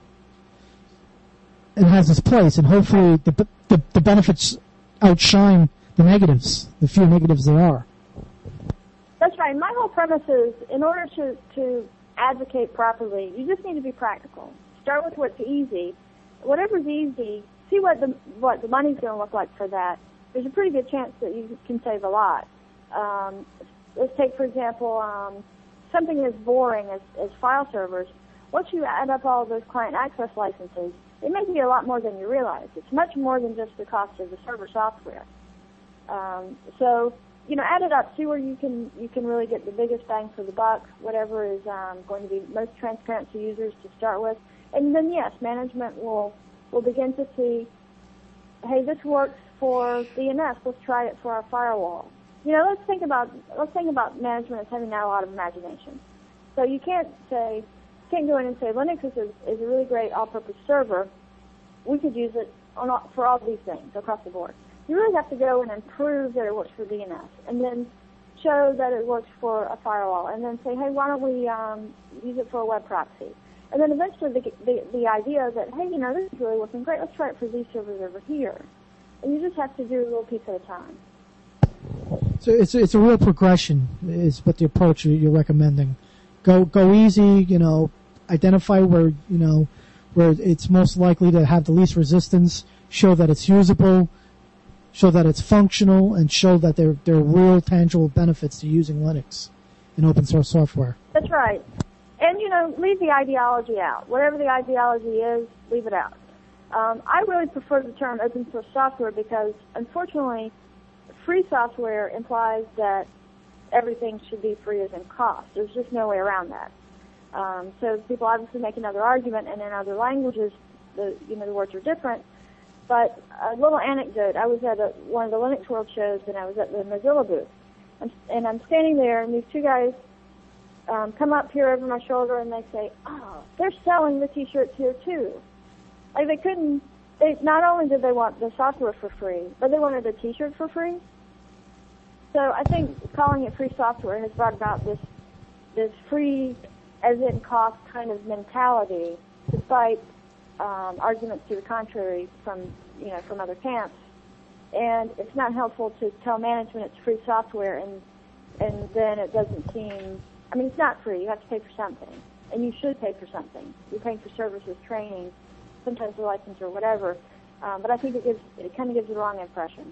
and has its place. And hopefully the the, the benefits outshine the negatives, the few negatives there are. That's right. My whole premise is, in order to, to advocate properly, you just need to be practical. Start with what's easy. Whatever's easy, see what the what the money's going to look like for that. There's a pretty good chance that you can save a lot. Um, let's take, for example, um, something as boring as, as file servers. Once you add up all those client access licenses, it may be a lot more than you realize. It's much more than just the cost of the server software. Um, so, you know, add it up. See where you can you can really get the biggest bang for the buck. Whatever is um, going to be most transparent to users to start with, and then yes, management will will begin to see, hey, this works for D N S. Let's try it for our firewall. You know, let's think about let's think about management as having not a lot of imagination. So you can't say, you can't go in and say Linux is a, is a really great all-purpose server. We could use it on all, for all these things across the board. You really have to go in and prove that it works for D N S, and then show that it works for a firewall, and then say, hey, why don't we um, use it for a web proxy? And then eventually the, the, the idea that, hey, you know, this is really working great. Let's try it for these servers over here. And you just have to do a little piece at a time. So it's it's a real progression is what the approach you're recommending. Go go easy, you know, identify where, you know, where it's most likely to have the least resistance, show that it's usable, show that it's functional, and show that there there are real tangible benefits to using Linux and open source software. That's right. And, you know, leave the ideology out. Whatever the ideology is, leave it out. Um, I really prefer the term open source software because, unfortunately, free software implies that everything should be free as in cost. There's just no way around that. Um, so people obviously make another argument, and in other languages, the you know the words are different. But a little anecdote: I was at a, one of the Linux World shows, and I was at the Mozilla booth, and, and I'm standing there, and these two guys um, come up here over my shoulder, and they say, "Oh, they're selling the T-shirts here too." Like they couldn't. They not only did they want the software for free, but they wanted a T-shirt for free. So I think calling it free software has brought about this this free as in cost kind of mentality, despite um, arguments to the contrary from you know from other camps. And it's not helpful to tell management it's free software, and and then it doesn't seem. I mean, it's not free. You have to pay for something, and you should pay for something. You're paying for services, training, sometimes a license or whatever. Um, but I think it gives it kind of gives the wrong impression.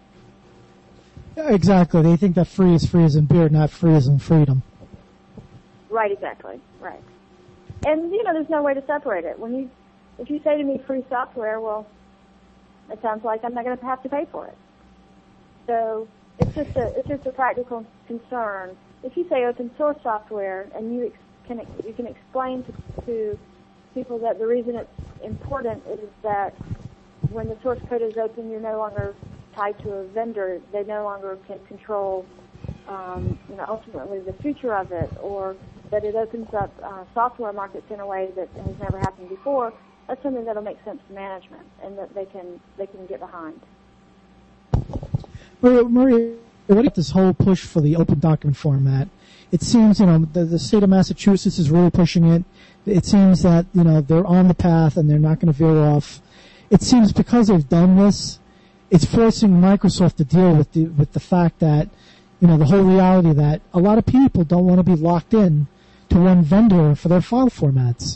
Exactly. They think that free is free as in beer, not free as in freedom. Right, exactly. Right. And, you know, there's no way to separate it. When you, if you say to me free software, well, it sounds like I'm not going to have to pay for it. So it's just a, it's just a practical concern. If you say open source software and you ex- can, you can explain to, to people that the reason it's important is that when the source code is open, you're no longer tied to a vendor. They no longer can control, um, you know, ultimately the future of it, or that it opens up uh, software markets in a way that has never happened before. That's something that'll make sense to management and that they can they can get behind. Maria, Maria, what about this whole push for the open document format? It seems, you know, the, the state of Massachusetts is really pushing it. It seems that, you know, they're on the path and they're not going to veer off. It seems because they've done this, it's forcing Microsoft to deal with the with the fact that, you know, the whole reality that a lot of people don't want to be locked in to one vendor for their file formats.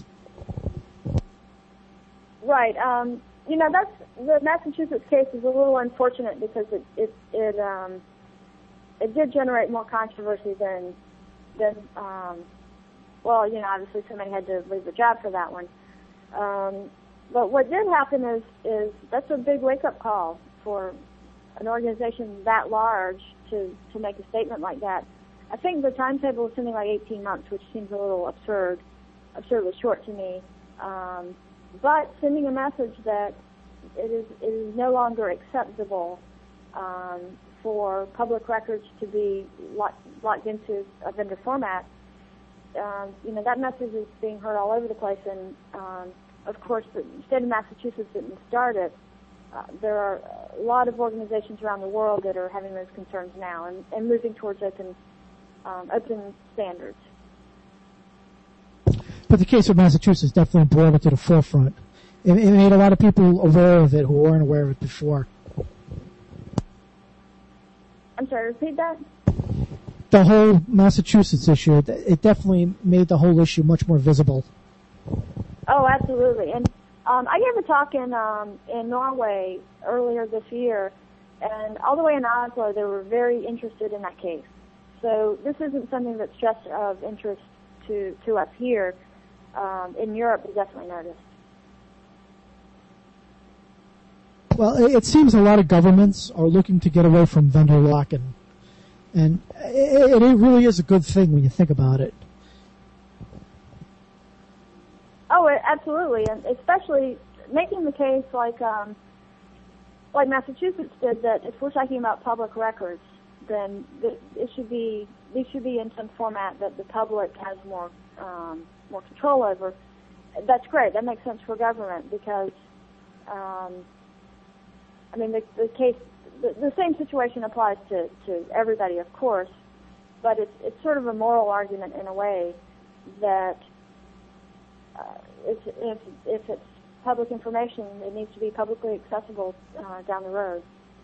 Right. Um, you know, that's the Massachusetts case is a little unfortunate because it it it um it did generate more controversy than than um well, you know, obviously somebody had to leave the job for that one. Um, but what did happen is is that's a big wake up call for an organization that large to to make a statement like that. I think the timetable is something like eighteen months, which seems a little absurd, absurdly short to me. Um, but sending a message that it is it is no longer acceptable um, for public records to be locked, locked into a vendor format. Um, you know, that message is being heard all over the place, and um, of course, the state of Massachusetts didn't start it. Uh, there are a lot of organizations around the world that are having those concerns now and, and moving towards open um, open standards. But the case of Massachusetts definitely brought it to the forefront. It, it made a lot of people aware of it who weren't aware of it before. I'm sorry, repeat that? The whole Massachusetts issue, it definitely made the whole issue much more visible. Oh, absolutely. And um, I gave a talk in um, in Norway earlier this year, and all the way in Oslo, they were very interested in that case. So this isn't something that's just of interest to, to us here. Um, in Europe, we definitely noticed. Well, it seems a lot of governments are looking to get away from vendor lock-in. And it, it really is a good thing when you think about it. Oh, it, absolutely, and especially making the case like um, like Massachusetts did, that if we're talking about public records, then th- it should be these should be in some format that the public has more um, more control over. That's great. That makes sense for government because, um, I mean, the, the case, the, the same situation applies to, to everybody, of course, but it's it's sort of a moral argument in a way that uh, it's, if if it's public information, it needs to be publicly accessible uh, down the road.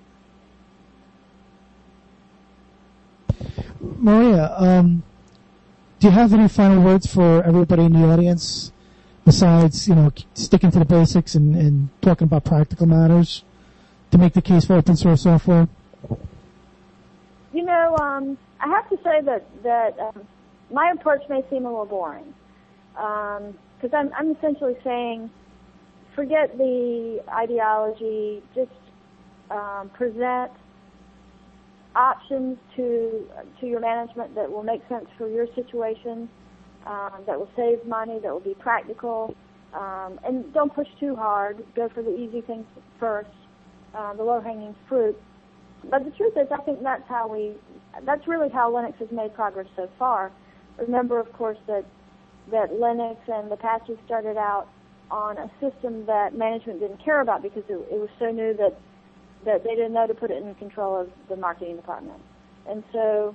Maria, um, do you have any final words for everybody in the audience besides, you know, sticking to the basics and, and talking about practical matters to make the case for open source software? You know, um, I have to say that, that um, my approach may seem a little boring because um, I'm, I'm essentially saying forget the ideology, just um, present options to to your management that will make sense for your situation, um, that will save money, that will be practical, um, and don't push too hard. Go for the easy things first, uh, the low-hanging fruit. But the truth is, I think that's how we, that's really how Linux has made progress so far. Remember, of course, that that Linux and the Apache started out on a system that management didn't care about because it, it was so new that that they didn't know to put it in control of the marketing department. And so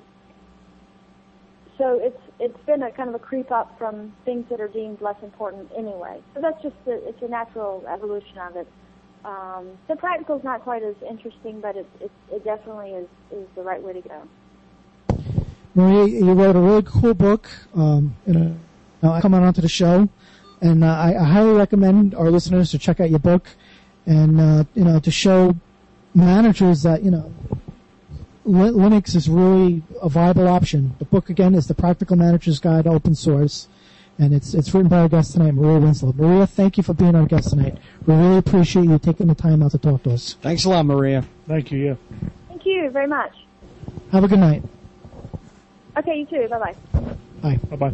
so it's it's been a kind of a creep up from things that are deemed less important anyway. So that's just the, it's a natural evolution of it. Um, the practical is not quite as interesting, but it, it, it definitely is, is the right way to go. Maria, you wrote a really cool book. Um, and, uh, come on onto the show, and uh, I, I highly recommend our listeners to check out your book, and uh, you know, to show managers that, you know, Linux is really a viable option. The book again is The Practical Manager's Guide to Open Source, and it's it's written by our guest tonight, Maria Winslow. Maria, thank you for being our guest tonight. We really appreciate you taking the time out to talk to us. Thanks a lot, Maria. Thank you, yeah. Thank you very much. Have a good night. Okay, you too. Bye-bye. Bye. Bye-bye.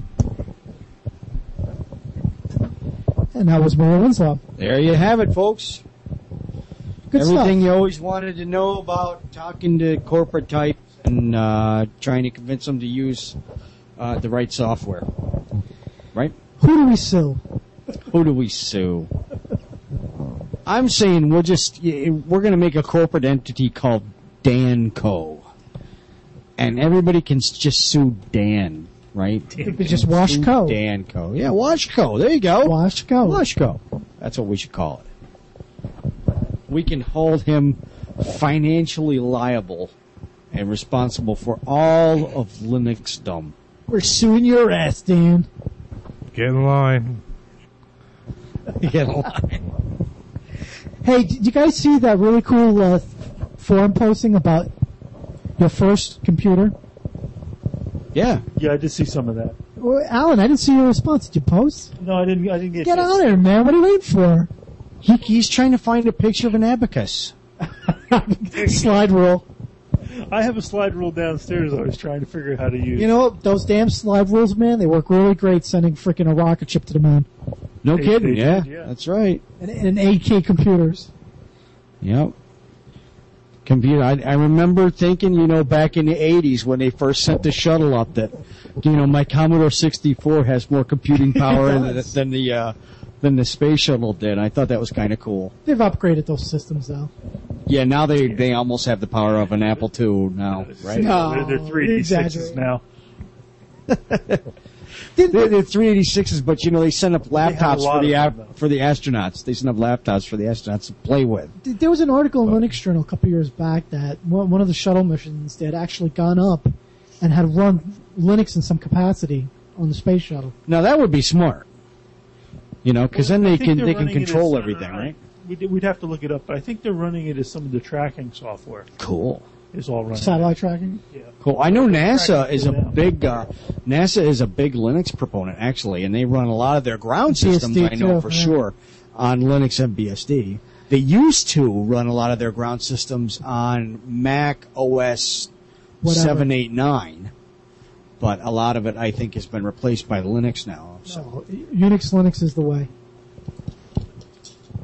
And that was Maria Winslow. There you have it, folks. Good Everything stuff. you always wanted to know about talking to corporate types and uh, trying to convince them to use uh, the right software. Right? Who do we sue? Who do we sue? I'm saying we'll just, we're going to make a corporate entity called Danco. And everybody can just sue Dan, right? It's just Washco. Danco. Yeah, Washco. There you go. Washco. Washco. That's what we should call it. We can hold him financially liable and responsible for all of Linuxdom. We're suing your ass, Dan. Get in line. Get in line. Hey, did you guys see that really cool uh, forum posting about your first computer? Yeah. Yeah, I did see some of that. Well, Alan, I didn't see your response. Did you post? No, I didn't. I didn't get. Get you. out there, man. What are you waiting for? He, he's trying to find a picture of an abacus. Slide rule. I have a slide rule downstairs. I was trying to figure out how to use. You know what? Those damn slide rules, man, they work really great sending freaking a rocket ship to the moon. No They- kidding, they yeah, did, yeah. That's right. And, and A K computers. Yep. Computer. I, I remember thinking, you know, back in the eighties when they first sent the shuttle up that, you know, my Commodore sixty-four has more computing power than, than the uh, than the space shuttle did. I thought that was kind of cool. They've upgraded those systems, though. Yeah, now they they almost have the power of an Apple two now, right? No. They're, they're three D sixes exaggerating. now. They're, they're three eighty-sixes, but you know they send up have a laptops lot for the of ap- them, though. for the astronauts. They send up laptops for the astronauts to play with. There was an article in Linux Journal a couple years back that one one of the shuttle missions they had actually gone up and had run Linux in some capacity on the space shuttle. Now that would be smart, you know, because Well, then I they think can they're they can running it control as- everything, right? We'd, we'd have to look it up, but I think they're running it as some of the tracking software Cool. is all running. Satellite tracking. Yeah. Cool. I know NASA Tracking is a tool now. big uh, NASA is a big Linux proponent actually, and they run a lot of their ground B S D systems. I know too, for yeah. sure on Linux and B S D. They used to run a lot of their ground systems on Mac O S Whatever. seven eight nine, but a lot of it I think has been replaced by Linux now. So No, Unix Linux is the way.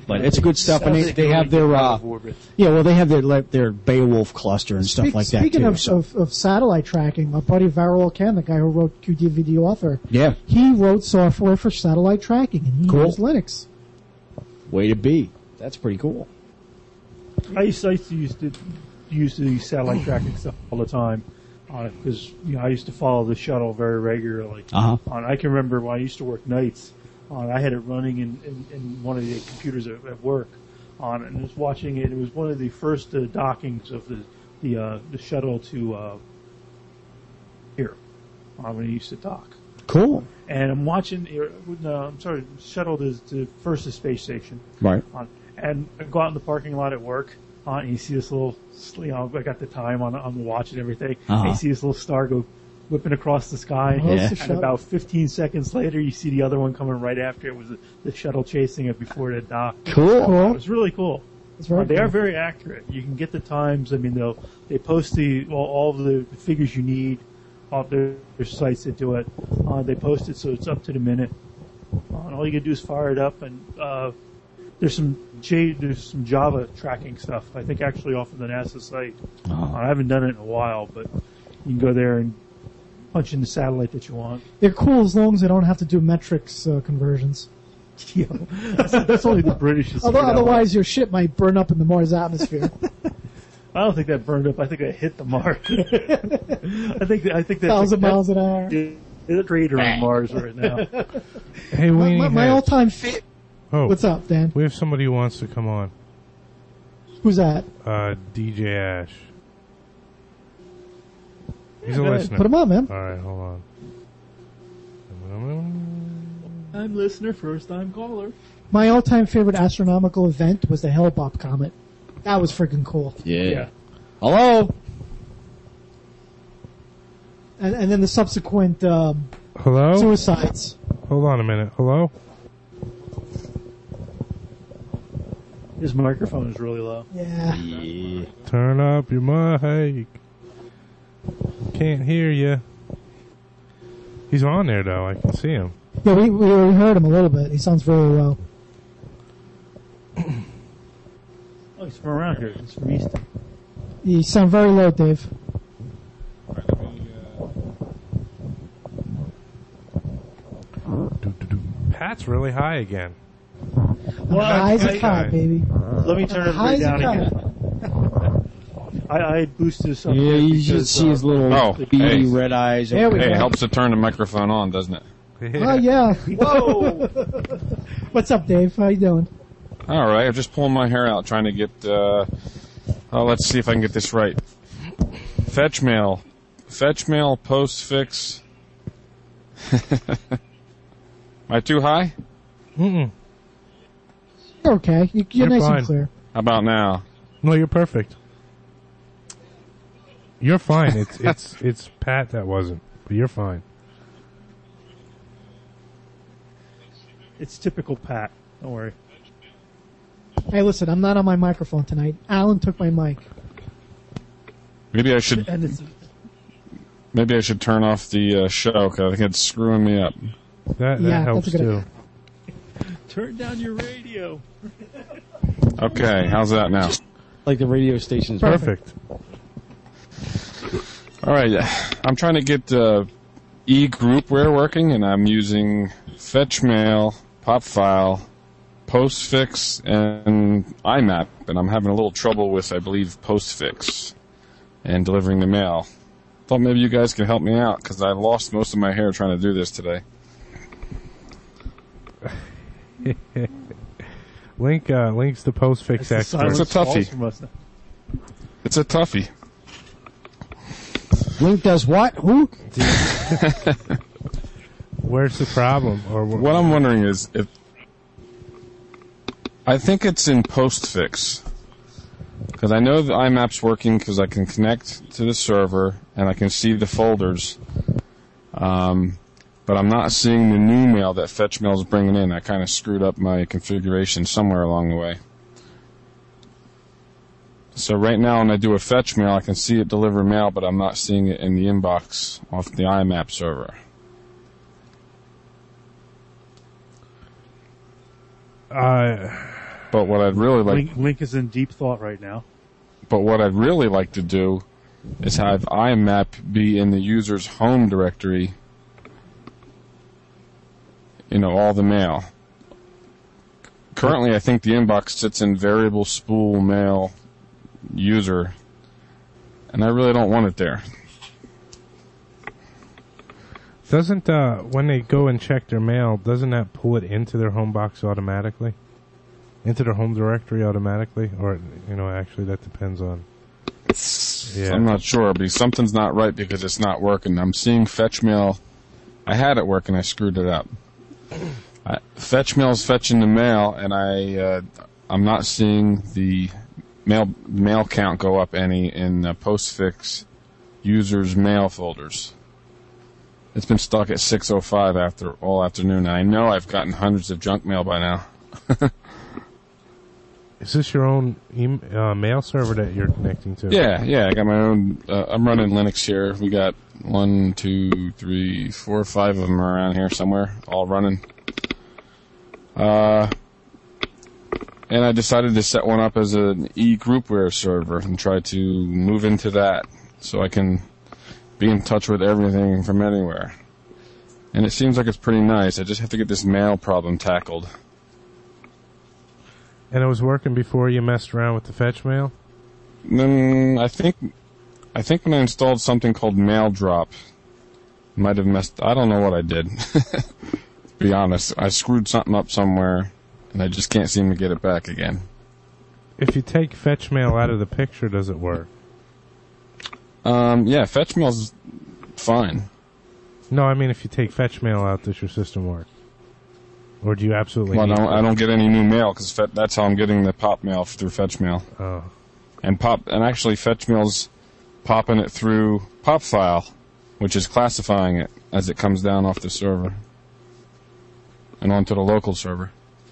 But it's good stuff, and they, Sounds they like have their, out uh, of orbit. yeah, well, they have their, like, their Beowulf cluster and stuff Speak- like that, Speaking too. of, so. of, of satellite tracking, my buddy Varroa Ken, the guy who wrote Q D V D Author, Yeah, he wrote software for satellite tracking, and he Cool. used Linux. way to be. That's pretty cool. I used, I used to use to use the satellite tracking stuff all the time because you know I used to follow the shuttle very regularly. Uh-huh. On I can remember when I used to work nights. On I had it running in, in, in one of the computers at, at work. On and was watching it. It was one of the first uh, dockings of the the uh, the shuttle to uh, here uh, when it used to dock. Cool. And I'm watching. Uh, no, I'm sorry, shuttle to, to first the space station. Right. On, and I go out in the parking lot at work, uh, and you see this little, you know, I got the time on, on the watch and everything, Uh-huh. and you see this little star go whipping across the sky, Oh, it's Yeah. the and shuttle. about fifteen seconds later, you see the other one coming right after it, was the, the shuttle chasing it before it had docked. Cool. It Cool. was really cool. It's very Uh, they cool. are very accurate. You can get the times. I mean, they'll they post the all, all of the figures you need off their, their sites that do it. Uh, they post it so it's up to the minute. Uh, and all you can do is fire it up, and uh, there's some J, there's some Java tracking stuff. I think actually off of the NASA site. Uh-huh. Uh, I haven't done it in a while, but you can go there and punch in the satellite that you want. They're cool as long as they don't have to do metrics uh, conversions. Yeah, that's, that's only the British. that Although, figured out. otherwise, your shit might burn up in the Mars atmosphere. I don't think that burned up. I think that hit the mark. I think that, I think that Thousand that- miles an hour. It's a crater on Mars right now. Hey, My, Weenie my, my Head. all-time fit. Oh, What's up, Dan? we have somebody who wants to come on. Who's that? Uh, D J Ash. He's a go ahead. listener. Put him on, man. All right, hold on. I'm listener, first time caller. My all-time favorite astronomical event was the Hale-Bopp comet. That was freaking cool. Yeah. Yeah. Hello? And, and then the subsequent um, Hello? suicides. Hold on a minute. Hello? His microphone is really low. Yeah. Yeah. Turn up your mic. Can't hear you. He's on there, though. I can see him. Yeah, we, we heard him a little bit. He sounds very low. Oh, he's from around here. He's from Easton. You sound very low, Dave. Do-do-do. Pat's really high again. The highs I- are high, I- baby. Let me turn The it right highs down are again. I, I boosted this up. Yeah, here you should because, see uh, his little Oh, beady hey. red eyes. There we Hey, go. it helps to turn the microphone on, doesn't it? Oh, yeah. Whoa! What's up, Dave? How you doing? All right, I'm just pulling my hair out, trying to get. Uh, oh, let's see if I can get this right. Fetch mail, fetch mail, postfix. Am I too high? Mm-mm. You're okay. You, you're, You're nice fine. and clear. How about now? No, you're perfect. You're fine. It's it's it's Pat that wasn't, but you're fine. It's typical Pat. Don't worry. Hey, listen, I'm not on my microphone tonight. Alan took my mic. Maybe I should. And it's Maybe I should turn off the uh, show because I think it's screwing me up. That that Yeah, helps that's a good too. turn down your radio. Okay, how's that now? Like the radio stations. Perfect. All right, I'm trying to get uh, e-groupware working, and I'm using fetch mail, pop file, postfix, and I map, and I'm having a little trouble with, I believe, postfix and delivering the mail. Thought maybe you guys could help me out because I lost most of my hair trying to do this today. Link uh, links to postfix That's the expert. It's a silence toughie. falls from us now. It's a toughie. Link does what? Who? Where's the problem? Or wh- What I'm wondering is if I think it's in postfix because I know the I map's working because I can connect to the server and I can see the folders, um, but I'm not seeing the new mail that FetchMail is bringing in. I kind of screwed up my configuration somewhere along the way. So right now when I do a fetch mail, I can see it deliver mail, but I'm not seeing it in the inbox off the I map server. Uh, But what I'd really like, Link, Link is in deep thought right now. but what I'd really like to do is have I map be in the user's home directory. You know, all the mail. Currently, I think the inbox sits in variable spool mail user, and I really don't want it there. Doesn't, uh, when they go and check their mail, doesn't that pull it into their home box automatically? Into their home directory automatically? Or, you know, actually that depends on... Yeah. I'm not sure, but something's not right because it's not working. I'm seeing fetch mail. I had it working, I screwed it up. I, fetch mail's fetching the mail, and I, uh, I'm not seeing the mail mail count go up any in uh, Postfix users' mail folders. It's been stuck at six oh five after all afternoon. I know I've gotten hundreds of junk mail by now. Is this your own e- uh, mail server that you're connecting to? Yeah, yeah. I got my own. Uh, I'm running Linux here. We got one, two, three, four, five of them around here somewhere, all running. Uh, and I decided to set one up as an e-groupware server and try to move into that so I can be in touch with everything from anywhere. And it seems like it's pretty nice. I just have to get this mail problem tackled. And it was working before you messed around with the fetch mail? Mm, I think, I think when I installed something called Mail Drop, might have messed. I don't know what I did. To be honest, I screwed something up somewhere, and I just can't seem to get it back again. If you take fetch mail out of the picture, does it work? Um, yeah, fetch mail's fine. No, I mean if you take fetch mail out, does your system work? Or do you absolutely Well, need I don't, it? I don't get any new mail because fe- that's how I'm getting the pop mail through fetch mail. Oh. And pop and actually fetch mail's popping it through pop file, which is classifying it as it comes down off the server and onto the local server.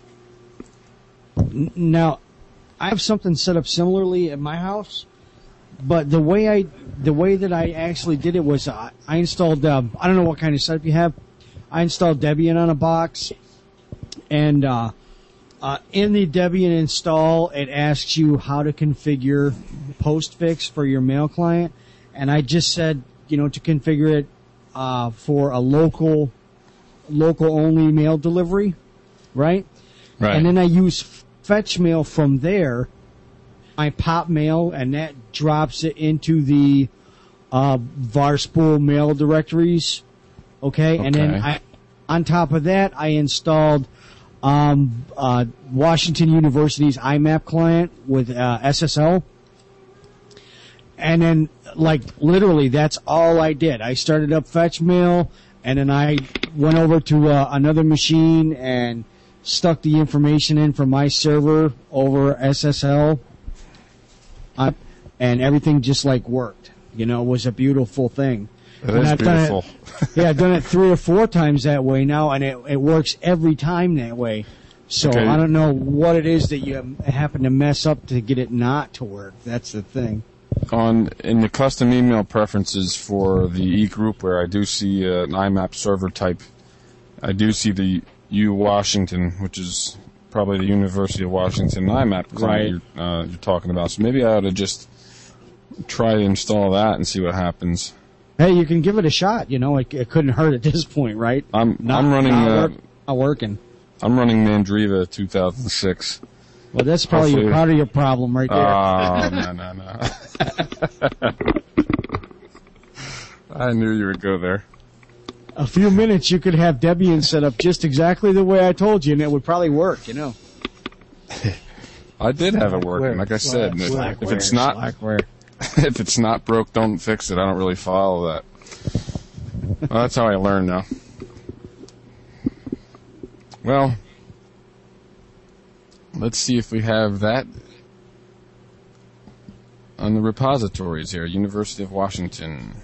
N- Now, I have something set up similarly at my house, but the way I, the way that I actually did it was uh, I installed. Uh, I don't know what kind of setup you have. I installed Debian on a box, and uh, uh, in the Debian install, it asks you how to configure Postfix for your mail client, and I just said, you know, to configure it uh, for a local, local only mail delivery, right? Right. And then I use fetch mail from there. I pop mail, and that drops it into the uh, Varspool mail directories. Okay? Okay. And then I, on top of that, I installed um, uh, Washington University's I MAP client with uh, S S L. And then, like, literally, that's all I did. I started up fetch mail, and then I went over to uh, another machine and stuck the information in from my server over S S L. Uh, and everything just, like, worked. You know, it was a beautiful thing. It And is I've done it- beautiful. yeah, I've done it three or four times that way now, and it, it works every time that way. So Okay. I don't know what it is that you happen to mess up to get it not to work. That's the thing. On in the custom email preferences for the e-groupware, I do see uh, an I MAP server type. I do see the U Washington, which is probably the University of Washington I MAP client you're, uh, you're talking about. So maybe I ought to just try to install that and see what happens. Hey, you can give it a shot. You know, it, it couldn't hurt at this point, right? I'm Not, I'm running not, uh, work, not working. I'm running Mandriva two thousand six. Well, that's probably your, Hopefully- part of your problem right there. Oh no no no! I knew you would go there. A few minutes, you could have Debian set up just exactly the way I told you, and it would probably work. You know. I did have it working. Like I said, if, if it's not Slackware. if it's not broke, don't fix it. I don't really follow that. Well, that's how I learn now. Well, let's see if we have that on the repositories here. University of Washington.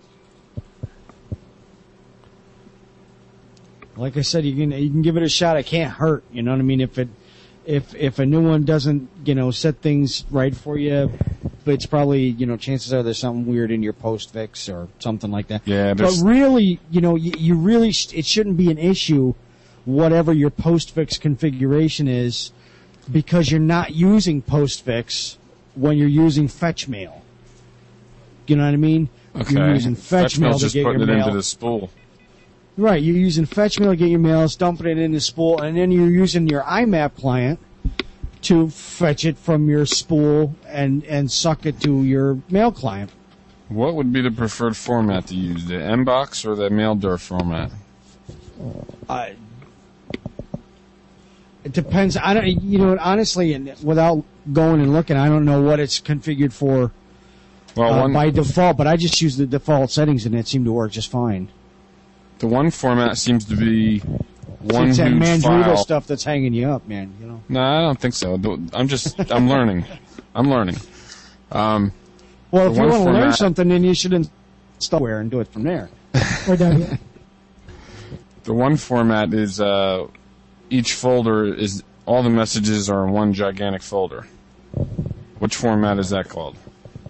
Like I said, you can you can give it a shot. It can't hurt. You know what I mean? If it if if a new one doesn't, you know, set things right for you, but it's probably, you know, chances are there's something weird in your postfix or something like that. Yeah, but there's- really, you know, you, you really sh- it shouldn't be an issue, whatever your postfix configuration is. because you're not using postfix when you're using fetch mail. You know what I mean? Okay. You're using fetch, mail to just get putting your it mail. into the spool. Right, you're using fetch mail to get your mail, dumping it in the spool, and then you're using your I MAP client to fetch it from your spool and, and suck it to your mail client. What would be the preferred format to use, the M box or the MailDir format? Uh, it depends. I don't. You know, honestly, and without going and looking, I don't know what it's configured for Well, uh, one, by default. But I just use the default settings, and it seemed to work just fine. the one format seems to be one It's that huge Mandriva file. stuff that's hanging you up, man. You know. No, I don't think so. I'm just, I'm learning. I'm learning. Um, Well, The if you one want to learn format- something, then you should install where and do it from there. Or down here. the one format is uh, each folder is all the messages are in one gigantic folder. Which format is that called?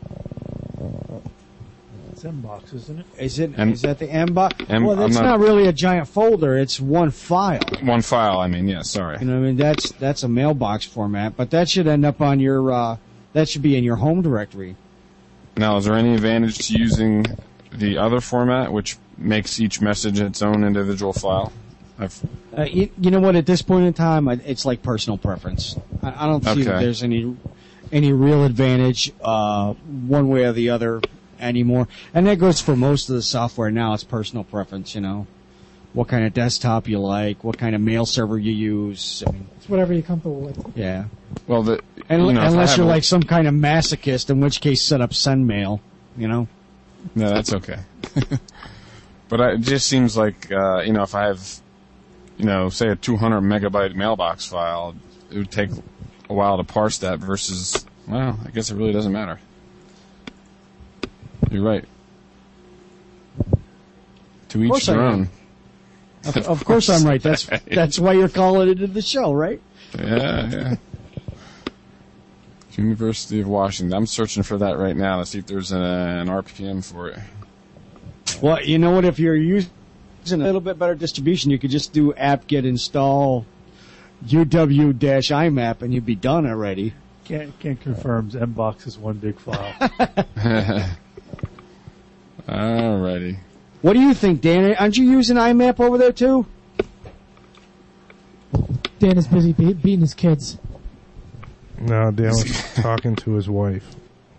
It's M-Box, isn't it? Is it? M- is that the M box? M- Well, I'm it's not- not really a giant folder. It's one file. One file, I mean, yeah, sorry. You know, what I mean, that's that's a mailbox format, but that should end up on your. Uh, that should be in your home directory. Now, is there any advantage to using the other format, which makes each message its own individual file? I've, Uh, you, you know what? At this point in time, I- it's like personal preference. I, I don't see that Okay. there's any any real advantage uh, one way or the other anymore. And that goes for most of the software now. It's personal preference. You know, what kind of desktop you like, what kind of mail server you use. I mean, It's whatever you're comfortable with. yeah. well, the, And, you know, if I unless have you're a- like some kind of masochist, in which case set up SendMail. You know. No, that's okay. But I, it just seems like, uh, you know, if I have, you know, say a two hundred megabyte mailbox file, it would take a while to parse that versus, well, I guess it really doesn't matter. You're right. To each course I their am. own. Of, of course I'm right. That's that's why you're calling it into the show, right? Yeah, yeah. University of Washington. I'm searching for that right now to see if there's a, an R P M for it. Well, you know what? If you're using a little bit better distribution, you could just do apt-get install uw-I map and you'd be done already. Can't can't confirm. M-Box is one big file. Alrighty. What do you think, Dan? Aren't you using I map over there too? Dan is busy be- beating his kids. No, Dan was talking to his wife.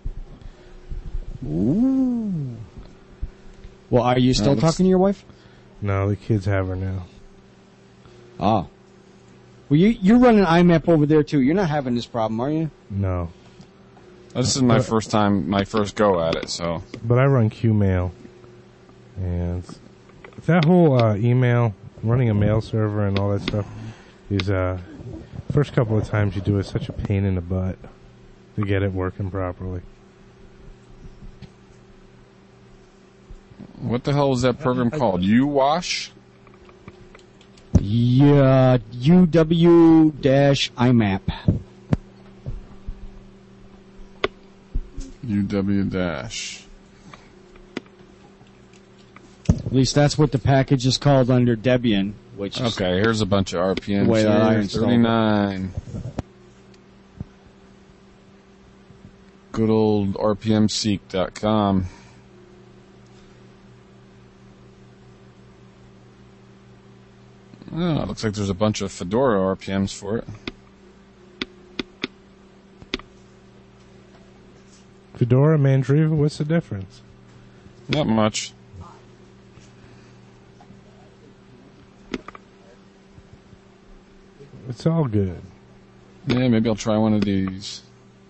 Ooh. Well, are you still let's- talking to your wife? No, the kids have her now. Oh. Well, you, you're running I map over there too. You're not having this problem, are you? No. This is my first time, my first go at it, so. But I run Qmail. And that whole uh, email, running a mail server and all that stuff, is, uh, first couple of times you do it, such a pain in the butt to get it working properly. What the hell is that program called? U-Wash? Yeah, uw-I map. U W dash. At least that's what the package is called under Debian, which is Okay, here's a bunch of R P Ms. The way that I here. installed it. thirty-nine. Good old R P M seek dot com. Oh, it looks like there's a bunch of Fedora R P Ms for it. Fedora, Mandriva, what's the difference? Not much. It's all good. Yeah, maybe I'll try one of these.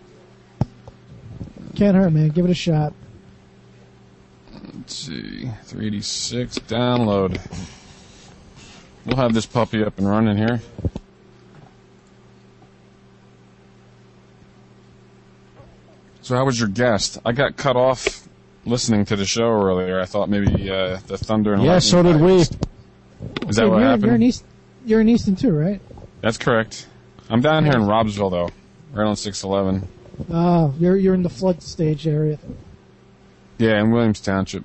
Can't hurt, man. Give it a shot. Let's see. three eighty-six, download. We'll have this puppy up and running here. So how was your guest? I got cut off listening to the show earlier. I thought maybe uh, the thunder and Yeah, lightning so did we. strikes. Is that Hey, what you're, happened? You're in, East, you're in Easton too, right? That's correct. I'm down here in Robsville, though, right on six eleven. Oh, you're you're in the flood stage area. Yeah, in Williams Township.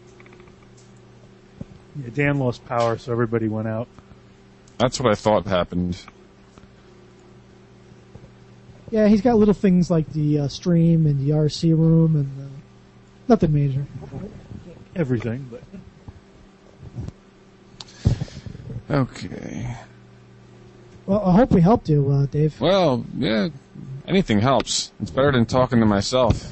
Yeah, Dan lost power, so everybody went out. That's what I thought happened. Yeah, he's got little things like the uh, stream and the R C room and uh, nothing major. Everything, but Okay. Well, I hope we helped you, uh, Dave. Well, yeah, anything helps. It's better than talking to myself.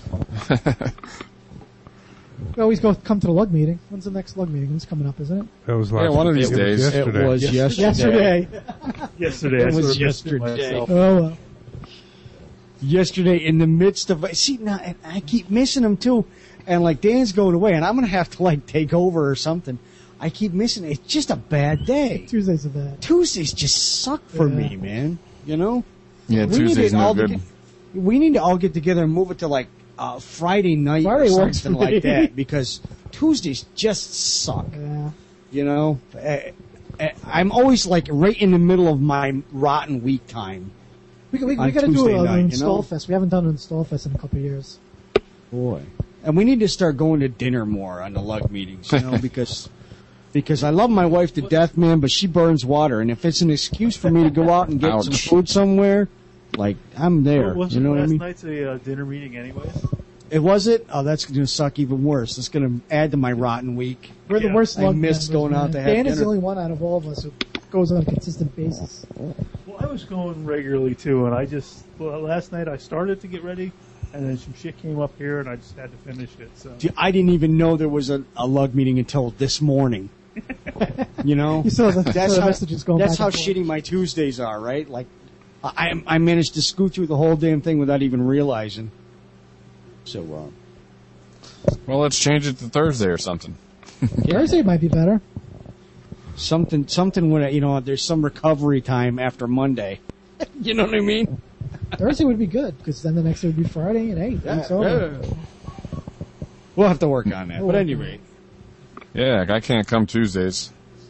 We always go come to the lug meeting. When's the next lug meeting? It's coming up, isn't it? That was Yeah, last one of week. these It was days. yesterday. It was yesterday. Yesterday. yesterday I It was sort of missed it yesterday. myself. Oh, well. Yesterday, in the midst of see now, and I keep missing them too, and like Dan's going away, and I'm gonna have to like take over or something. I keep missing it. It's just a bad day. Tuesdays are bad. Tuesdays just suck for Yeah. me, man. You know. Yeah, We need Tuesday's to no all good. get- We need to all get together and move it to like uh, Friday night Friday or works something for me. like that because Tuesdays just suck. Yeah. You know, Uh, uh, I'm always like right in the middle of my rotten week time. We, we, we On got to do Tuesday a- an night, you install know? fest. We haven't done an install fest in a couple of years. Boy, and we need to start going to dinner more on the lug meetings, you know, because because I love my wife to death, man, but she burns water, and if it's an excuse for me to go out and get some Ouch. food somewhere, like I'm there. Well, wasn't You know what I last mean? night's a uh, dinner meeting anyways? It was it? Oh, that's going to suck even worse. It's going to add to my rotten week. We're the Yeah. worst I lug miss members, going out man. to have Dan is the dinner. only one out of all of us who goes on a consistent basis. Well, I was going regularly too, and I just well, last night I started to get ready, and then some shit came up here, and I just had to finish it. So Dude, I didn't even know there was a, a lug meeting until this morning. You know? You saw the, That's the how, messages going that's back how and forth. shitty my Tuesdays are, right? Like, I, I managed to scoot through the whole damn thing without even realizing. So, uh, Well, let's change it to Thursday or something. Thursday might be better. something, something when, you know, there's some recovery time after Monday. You know what I mean? Thursday would be good because then the next day would be Friday, and hey, week's over. We'll have to work on that. We'll But work anyway, Yeah, I can't come Tuesdays.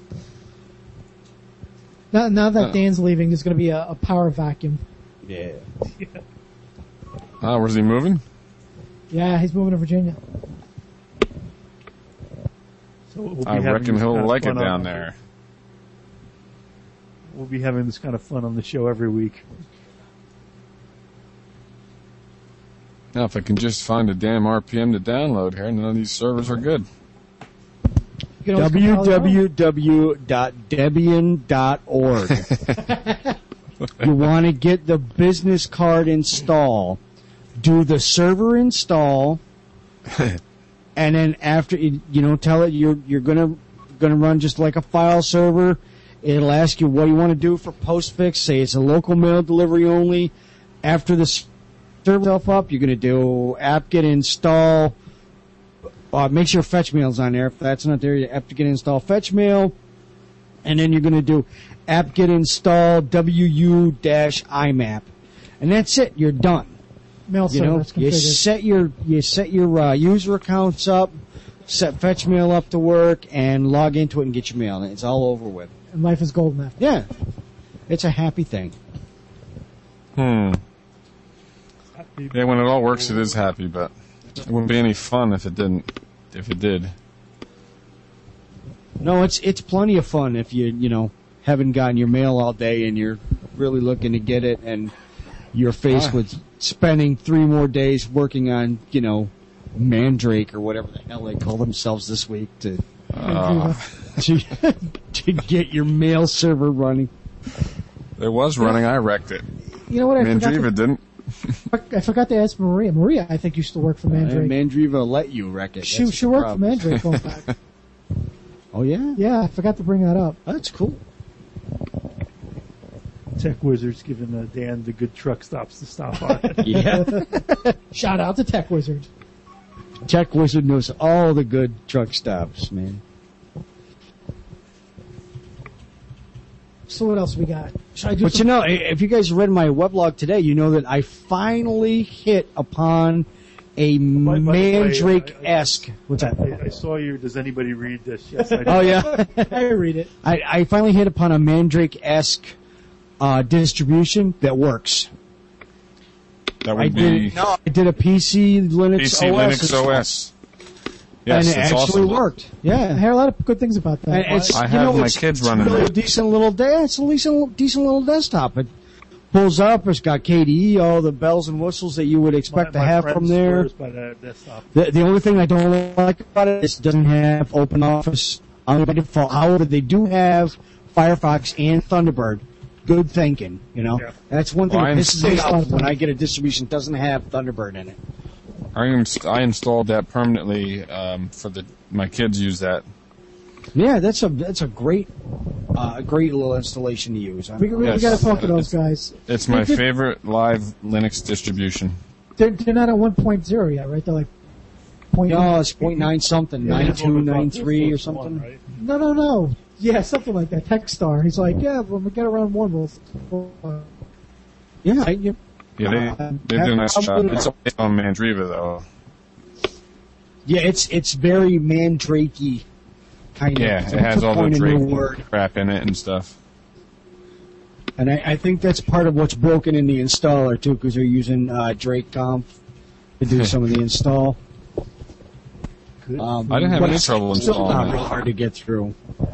Now, now that Uh. Dan's leaving, there's going to be a, a power vacuum. yeah. Oh, where's he moving? Yeah, he's moving to Virginia. So we'll be I having reckon this kind he'll of like it fun down on- there. We'll be having this kind of fun on the show every week. Now, if I can just find a damn R P M to download here, none of these servers are good. You can always compile your own. w w w dot debian dot org. You want to get the business card install, do the server install, and then after you you know tell it you're you're gonna gonna run just like a file server. It'll ask you what you want to do for postfix. Say it's a local mail delivery only. After the server itself up, you're gonna do apt-get install. Uh, make sure fetch mail's on there. If that's not there, you apt-get install fetch mail, and then you're gonna do apt-get install wu-imap, and that's it. You're done. Mail You know, server's you configured. set your you set your uh, user accounts up, set fetch mail up to work, and log into it and get your mail. And it's all over with. And life is golden after. Yeah, it's a happy thing. Hmm. Yeah, when it all works, it is happy, but it wouldn't be any fun if it didn't. If it did. No, it's it's plenty of fun if you you know haven't gotten your mail all day and you're really looking to get it, and you're faced Ah. with spending three more days working on you know Mandrake or whatever the hell they call themselves this week to Uh, to, to get your mail server running. it was running. I wrecked it. You know what? I forgot, Mandriva to, didn't. I forgot to ask Maria. Maria, I think, used to work for Mandrake. And Mandriva will let you wreck it. she That's she the worked for problem. Mandrake going back. Oh yeah, Yeah, I forgot to bring that up. that's cool. Tech Wizards giving uh, Dan the good truck stops to stop on. Yeah, Shout out to Tech Wizard. Tech Wizard knows all the good truck stops, man. So what else we got? Should I do But you some- know, i- if you guys read my weblog today, you know that I finally hit upon a By- by the way, Mandrake-esque. What's that? I, I saw you. Does anybody read this? Yes, I did. Oh yeah, I read it. I, I finally hit upon a Mandrake-esque uh, distribution that works. That I would be did no, I did a P C Linux P C O S, Linux O S. Yes, and it it's actually awesome. worked. I Yeah, heard a lot of good things about that. And it's, I you have know, my it's, kids it's running a little it. decent little day. It's a decent, decent little desktop. But pulls up. It's got K D E, all the bells and whistles that you would expect my, to my have friend from there. swears by that desktop. The, the only thing I don't like about it is it doesn't have Open Office on by default. However, they do have Firefox and Thunderbird. Good thinking, you know. Yeah. That's one thing Well, that pisses me I- off when I get a distribution that doesn't have Thunderbird in it. I, inst- I installed that permanently um, for the my kids use that. Yeah, that's a that's a great uh, great little installation to use. We, we, Yes. we got to talk to those guys. It's my They did- favorite live Linux distribution. They're, they're not at one point oh yet, right? They're like point. No, it's point nine something, Yeah, nine it's two, one nine plus three, or one, something. right? No, no, no. Yeah, something like that. Techstar. He's like, yeah, when we get around one, we'll. we'll Yeah, I, you, Yeah, Uh, they they do a nice I'm job. gonna- It's always on Mandriva though. yeah, it's it's very Mandrakey kind Yeah, of. it has all the point a new Drake word. crap in it and stuff. And I, I think that's part of what's broken in the installer too, because they're using uh, Drake Conf to do some of the install. Um, I didn't have but any it's trouble still installing not it. real hard to get through.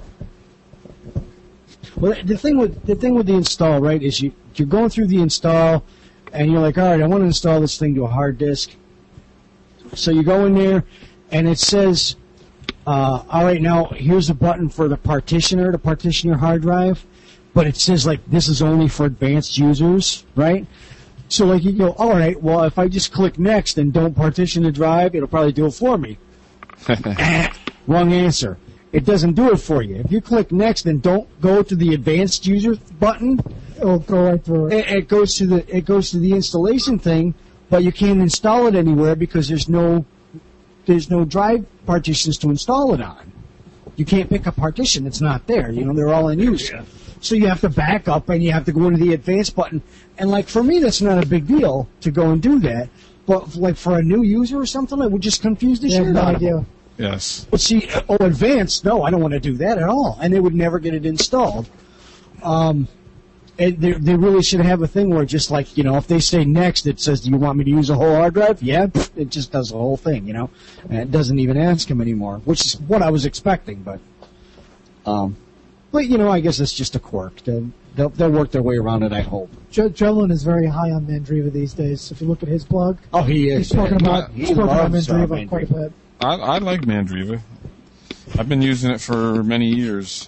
Well, the thing with the thing with the install, right, is you you're going through the install, and you're like, all right, I want to install this thing to a hard disk. So you go in there, and it says, uh, all right, now here's a button for the partitioner to partition your hard drive, but it says like this is only for advanced users, right? So like you go, all right, well if I just click next and don't partition the drive, it'll probably do it for me. Wrong answer. It doesn't do it for you. If you click next and don't go to the advanced user button, it'll go right through it. it, it goes to the it goes to the installation thing, but you can't install it anywhere because there's no there's no drive partitions to install it on. You can't pick a partition; it's not there. You know, they're all in use. Yeah. So you have to back up and you have to go into the advanced button. And like for me, that's not a big deal to go and do that. But like for a new user or something, it would just confuse the They have shit no out of them. idea. Yes. But see, oh, advanced, no, I don't want to do that at all. And they would never get it installed. Um, and they, they really should have a thing where just like, you know, if they say next, it says, do you want me to use a whole hard drive? Yeah, pff, it just does the whole thing, you know. And it doesn't even ask them anymore, which is what I was expecting, but, um, but you know, I guess it's just a quirk. They'll, they'll, they'll work their way around it, I hope. Joe Jellin is very high on Mandriva these days. If you look at his blog, Oh, he is. he's talking about, He he's talking about loves, uh, Mandriva quite a Mandriva. bit. I, I like Mandriva. I've been using it for many years.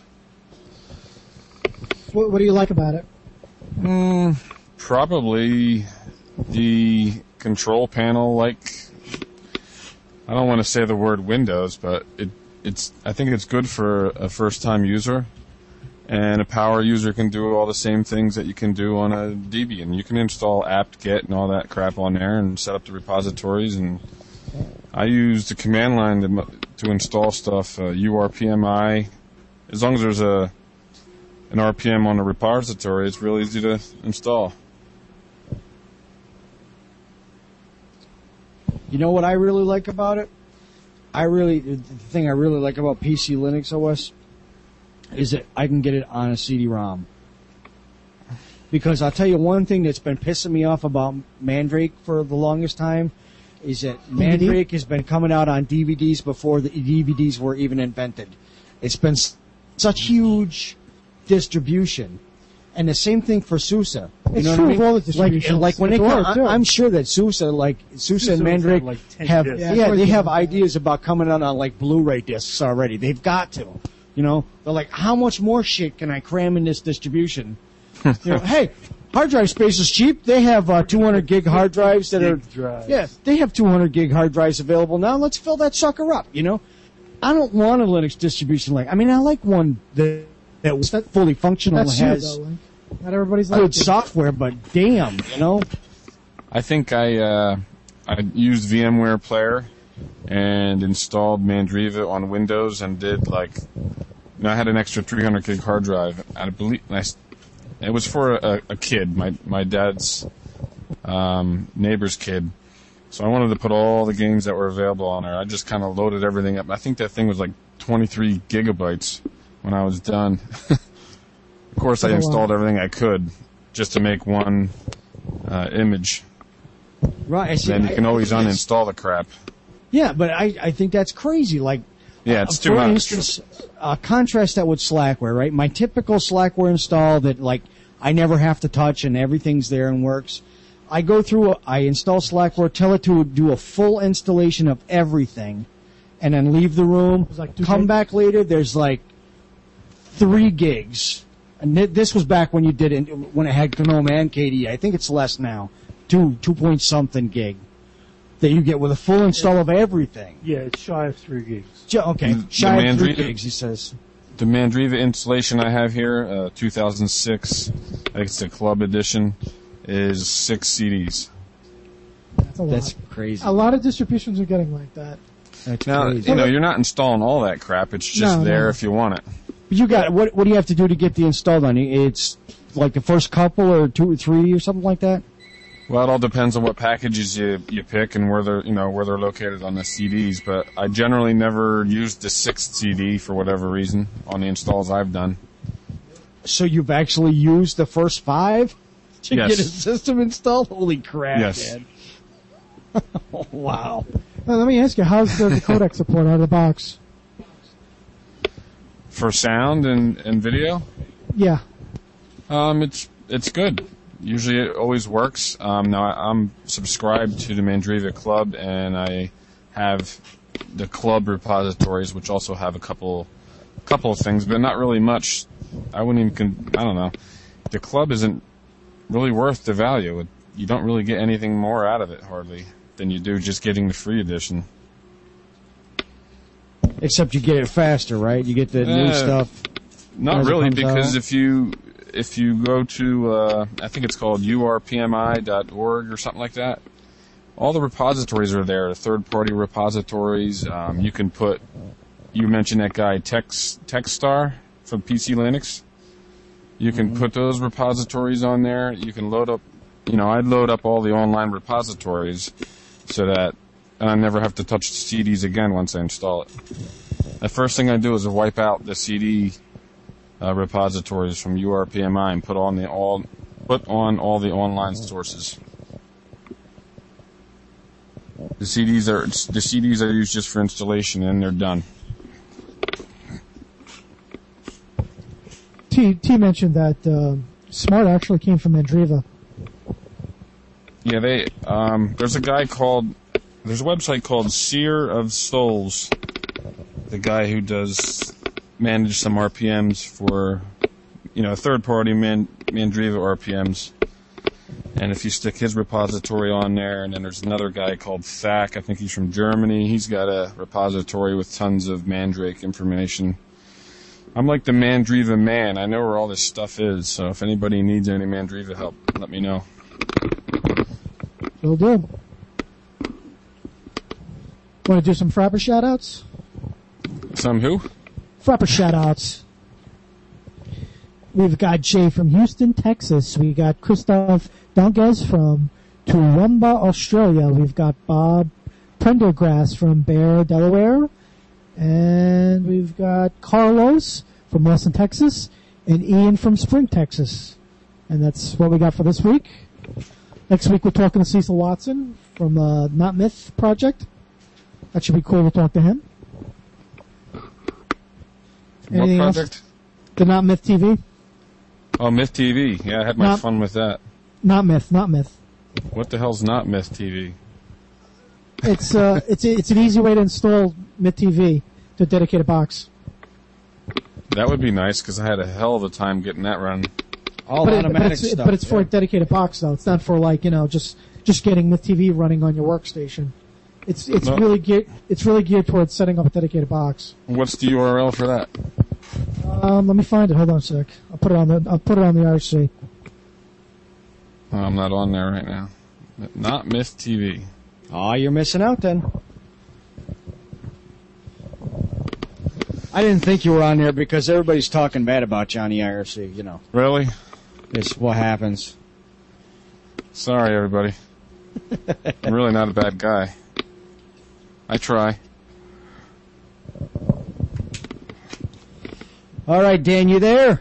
What, what do you like about it? Mm, probably the control panel. Like, I don't want to say the word Windows, but it it's. I think it's good for a first-time user, and a power user can do all the same things that you can do on a Debian. You can install apt-get and all that crap on there, and set up the repositories. And I use the command line to, to install stuff. Uh, U R P M I. As long as there's a an R P M on the repository, it's real easy to install. You know what I really like about it? I really, the thing I really like about P C Linux O S is that I can get it on a C D ROM. Because I'll tell you one thing that's been pissing me off about Mandrake for the longest time is that Mandrake has been coming out on D V Ds before the D V Ds were even invented. It's been s- such huge distribution. And the same thing for SUSE. You It's know true what I mean? of all the Like, distributions. like when it It's come, hard, too. I, I'm sure that SUSE, like SUSE, SUSE and has Mandrake had, like, ten have, discs. yeah, Yeah, they have yeah. ideas about coming out on like Blu-ray discs already. They've got to, you know. They're like, how much more shit can I cram in this distribution? You know, hey, hard drive space is cheap. They have uh, two hundred gig hard drives that are, Gig drives. yeah, they have two hundred gig hard drives available now. Let's fill that sucker up, you know. I don't want a Linux distribution like. I mean, I like one that that was fully functional and That's true, has though. Link. Not everybody's like good it. software, but damn, you know. I think I uh, I used VMware Player and installed Mandriva on Windows and did like. You know, I had an extra three hundred gig hard drive. I believe I, it was for a, a kid, my my dad's um, neighbor's kid. So I wanted to put all the games that were available on there. I just kind of loaded everything up. I think that thing was like twenty-three gigabytes when I was done. Of course, I Oh, wow. installed everything I could just to make one uh, image. Right. I see. Then you I- can always I- uninstall the crap. Yeah, but I, I think that's crazy. Like, Yeah, it's uh, too for much. instance, uh, contrast that with Slackware, right? My typical Slackware install that, like, I never have to touch, and everything's there and works. I go through, I install Slackware, tell it to do a full installation of everything, and then leave the room. Like two come gigs? back later, there's like three gigs. And th- this was back when you did it, when it had GNOME and K D E. I think it's less now. Two, two point something gig that you get with a full install of everything. Yeah, it's shy of three gigs. Ju- Okay, The- shy the of three Mandriva- gigs, he says. The Mandriva installation I have here, uh, two thousand six, I think it's the Club Edition, is six C Ds. That's a lot. That's crazy. A lot of distributions are getting like that. That's Now, crazy. you know, you're not installing all that crap. It's just No, there no. if you want it. But you got what? What do you have to do to get the installed on? It's like the first couple, or two or three, or something like that. Well, it all depends on what packages you you pick and where they're you know where they're located on the C Ds. But I generally never use the sixth C D for whatever reason on the installs I've done. So you've actually used the first five to Yes. get a system installed? Holy crap, Yes. man! Oh, wow. Now, let me ask you, how's the, the codec support out of the box? For sound and, and video, Yeah. um, it's it's good. Usually it always works. Um, now I, I'm subscribed to the Mandriva Club, and I have the club repositories, which also have a couple couple of things, but not really much. I wouldn't even. Con- I don't know. The club isn't really worth the value. It, you don't really get anything more out of it, hardly, than you do just getting the free edition. Except you get it faster, right? You get the new Uh, stuff. Not As it really, comes because out? if you if you go to uh, I think it's called U R P M I dot org or something like that, all the repositories are there. The third party repositories. Um, you can put. You mentioned that guy Tex Techstar from P C Linux. You can Mm-hmm. put those repositories on there. You can load up. You know, I'd load up all the online repositories so that I never have to touch the C Ds again once I install it. The first thing I do is wipe out the C D uh, repositories from U R P M I and put on the all put on all the online sources. The C Ds are the C Ds are used just for installation, and they're done. T, T mentioned that uh, Smart actually came from Mandriva. Yeah, they um, there's a guy called there's a website called Seer of Souls. The guy who does manage some R P Ms for, you know, third-party Man, Mandriva R P Ms. And if you stick his repository on there, and then there's another guy called Thack, I think he's from Germany. He's got a repository with tons of Mandrake information. I'm like the Mandriva man. I know where all this stuff is, so if anybody needs any Mandriva help, let me know. Will do. Want to do some Frapper shout-outs? Some who? Frapper shout-outs. We've got Jay from Houston, Texas. We got Christoph Donges from Toowoomba, Australia. We've got Bob Prendergrass from Bear, Delaware. And we've got Carlos from Austin, Texas. And Ian from Spring, Texas. And that's what we got for this week. Next week we're talking to Cecil Watson from uh, Not Myth Project. That should be cool to talk to him. What Anything else? project? The Not Myth T V? Oh, Myth T V. Yeah, I had my Not- fun with that. Not Myth, not Myth. What the hell's not Myth T V? It's uh, it's it's an easy way to install Myth T V to a dedicated box. That would be nice, because I had a hell of a time getting that running. All But, it, but automatic it's, stuff. but it's for yeah. a dedicated box though. It's not for like you know just just getting Myth T V running on your workstation. It's it's No. really geared it's really geared towards setting up a dedicated box. What's the U R L for that? Um, let me find it. Hold on a sec. I'll put it on the I'll put it on the R C. Oh, I'm not on there right now. Not Myth T V. Oh, you're missing out then. I didn't think you were on there because everybody's talking bad about you on the I R C, you know. Really? It's what happens. Sorry, everybody. I'm really not a bad guy. I try. All right, Dan, you there?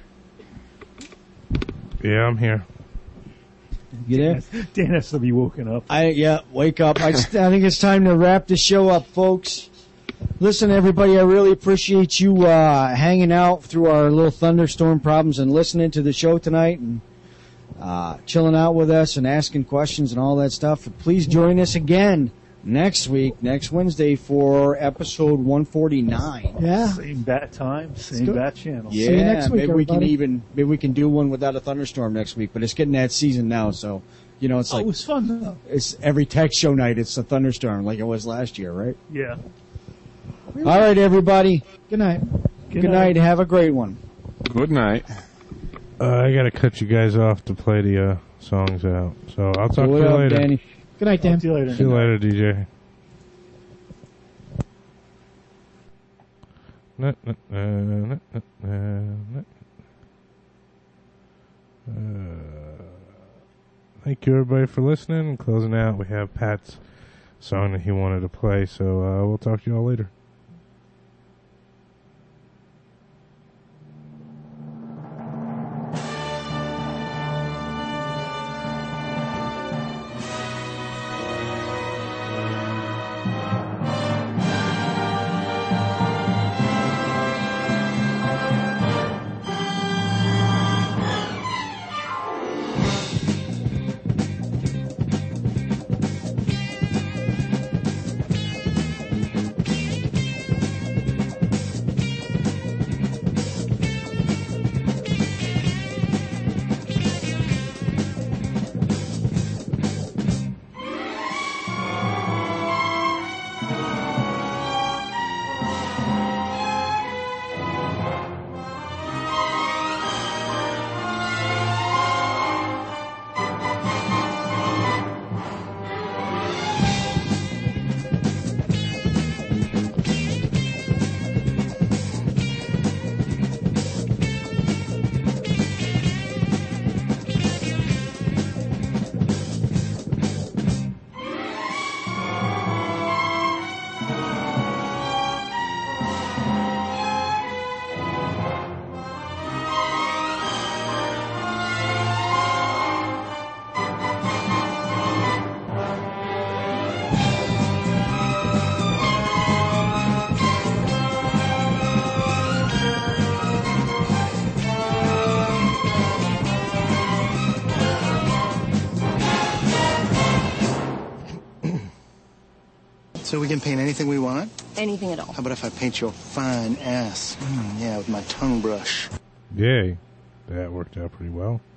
Yeah, I'm here. You there? Dan has to be woken up. I yeah, wake up. I, I think it's time to wrap the show up, folks. Listen, everybody, I really appreciate you uh, hanging out through our little thunderstorm problems and listening to the show tonight. And uh, chilling out with us and asking questions and all that stuff. Please join us again next week, next Wednesday, for episode one forty-nine. Yeah. Same bat time, same go. bat channel. Yeah, See you next week, maybe we can everybody. even maybe we can do one without a thunderstorm next week. But it's getting that season now, so you know it's Oh, like it was fun though. it's every tech show night. It's a thunderstorm like it was last year, right? Yeah. All right, everybody. Good night. Good, night. Have a great one. Good night. Uh, I gotta cut you guys off to play the uh, songs out. So I'll talk what to you up, later. Danny? Good night, Dan. See you later. See you later, D J. Na, na, na, na, na, na, na. Uh, thank you, everybody, for listening. And closing out, we have Pat's song that he wanted to play. So uh, we'll talk to you all later. So we can paint anything we want? Anything at all. How about if I paint your fine ass? Mm, yeah, with my tongue brush. Yay. That worked out pretty well.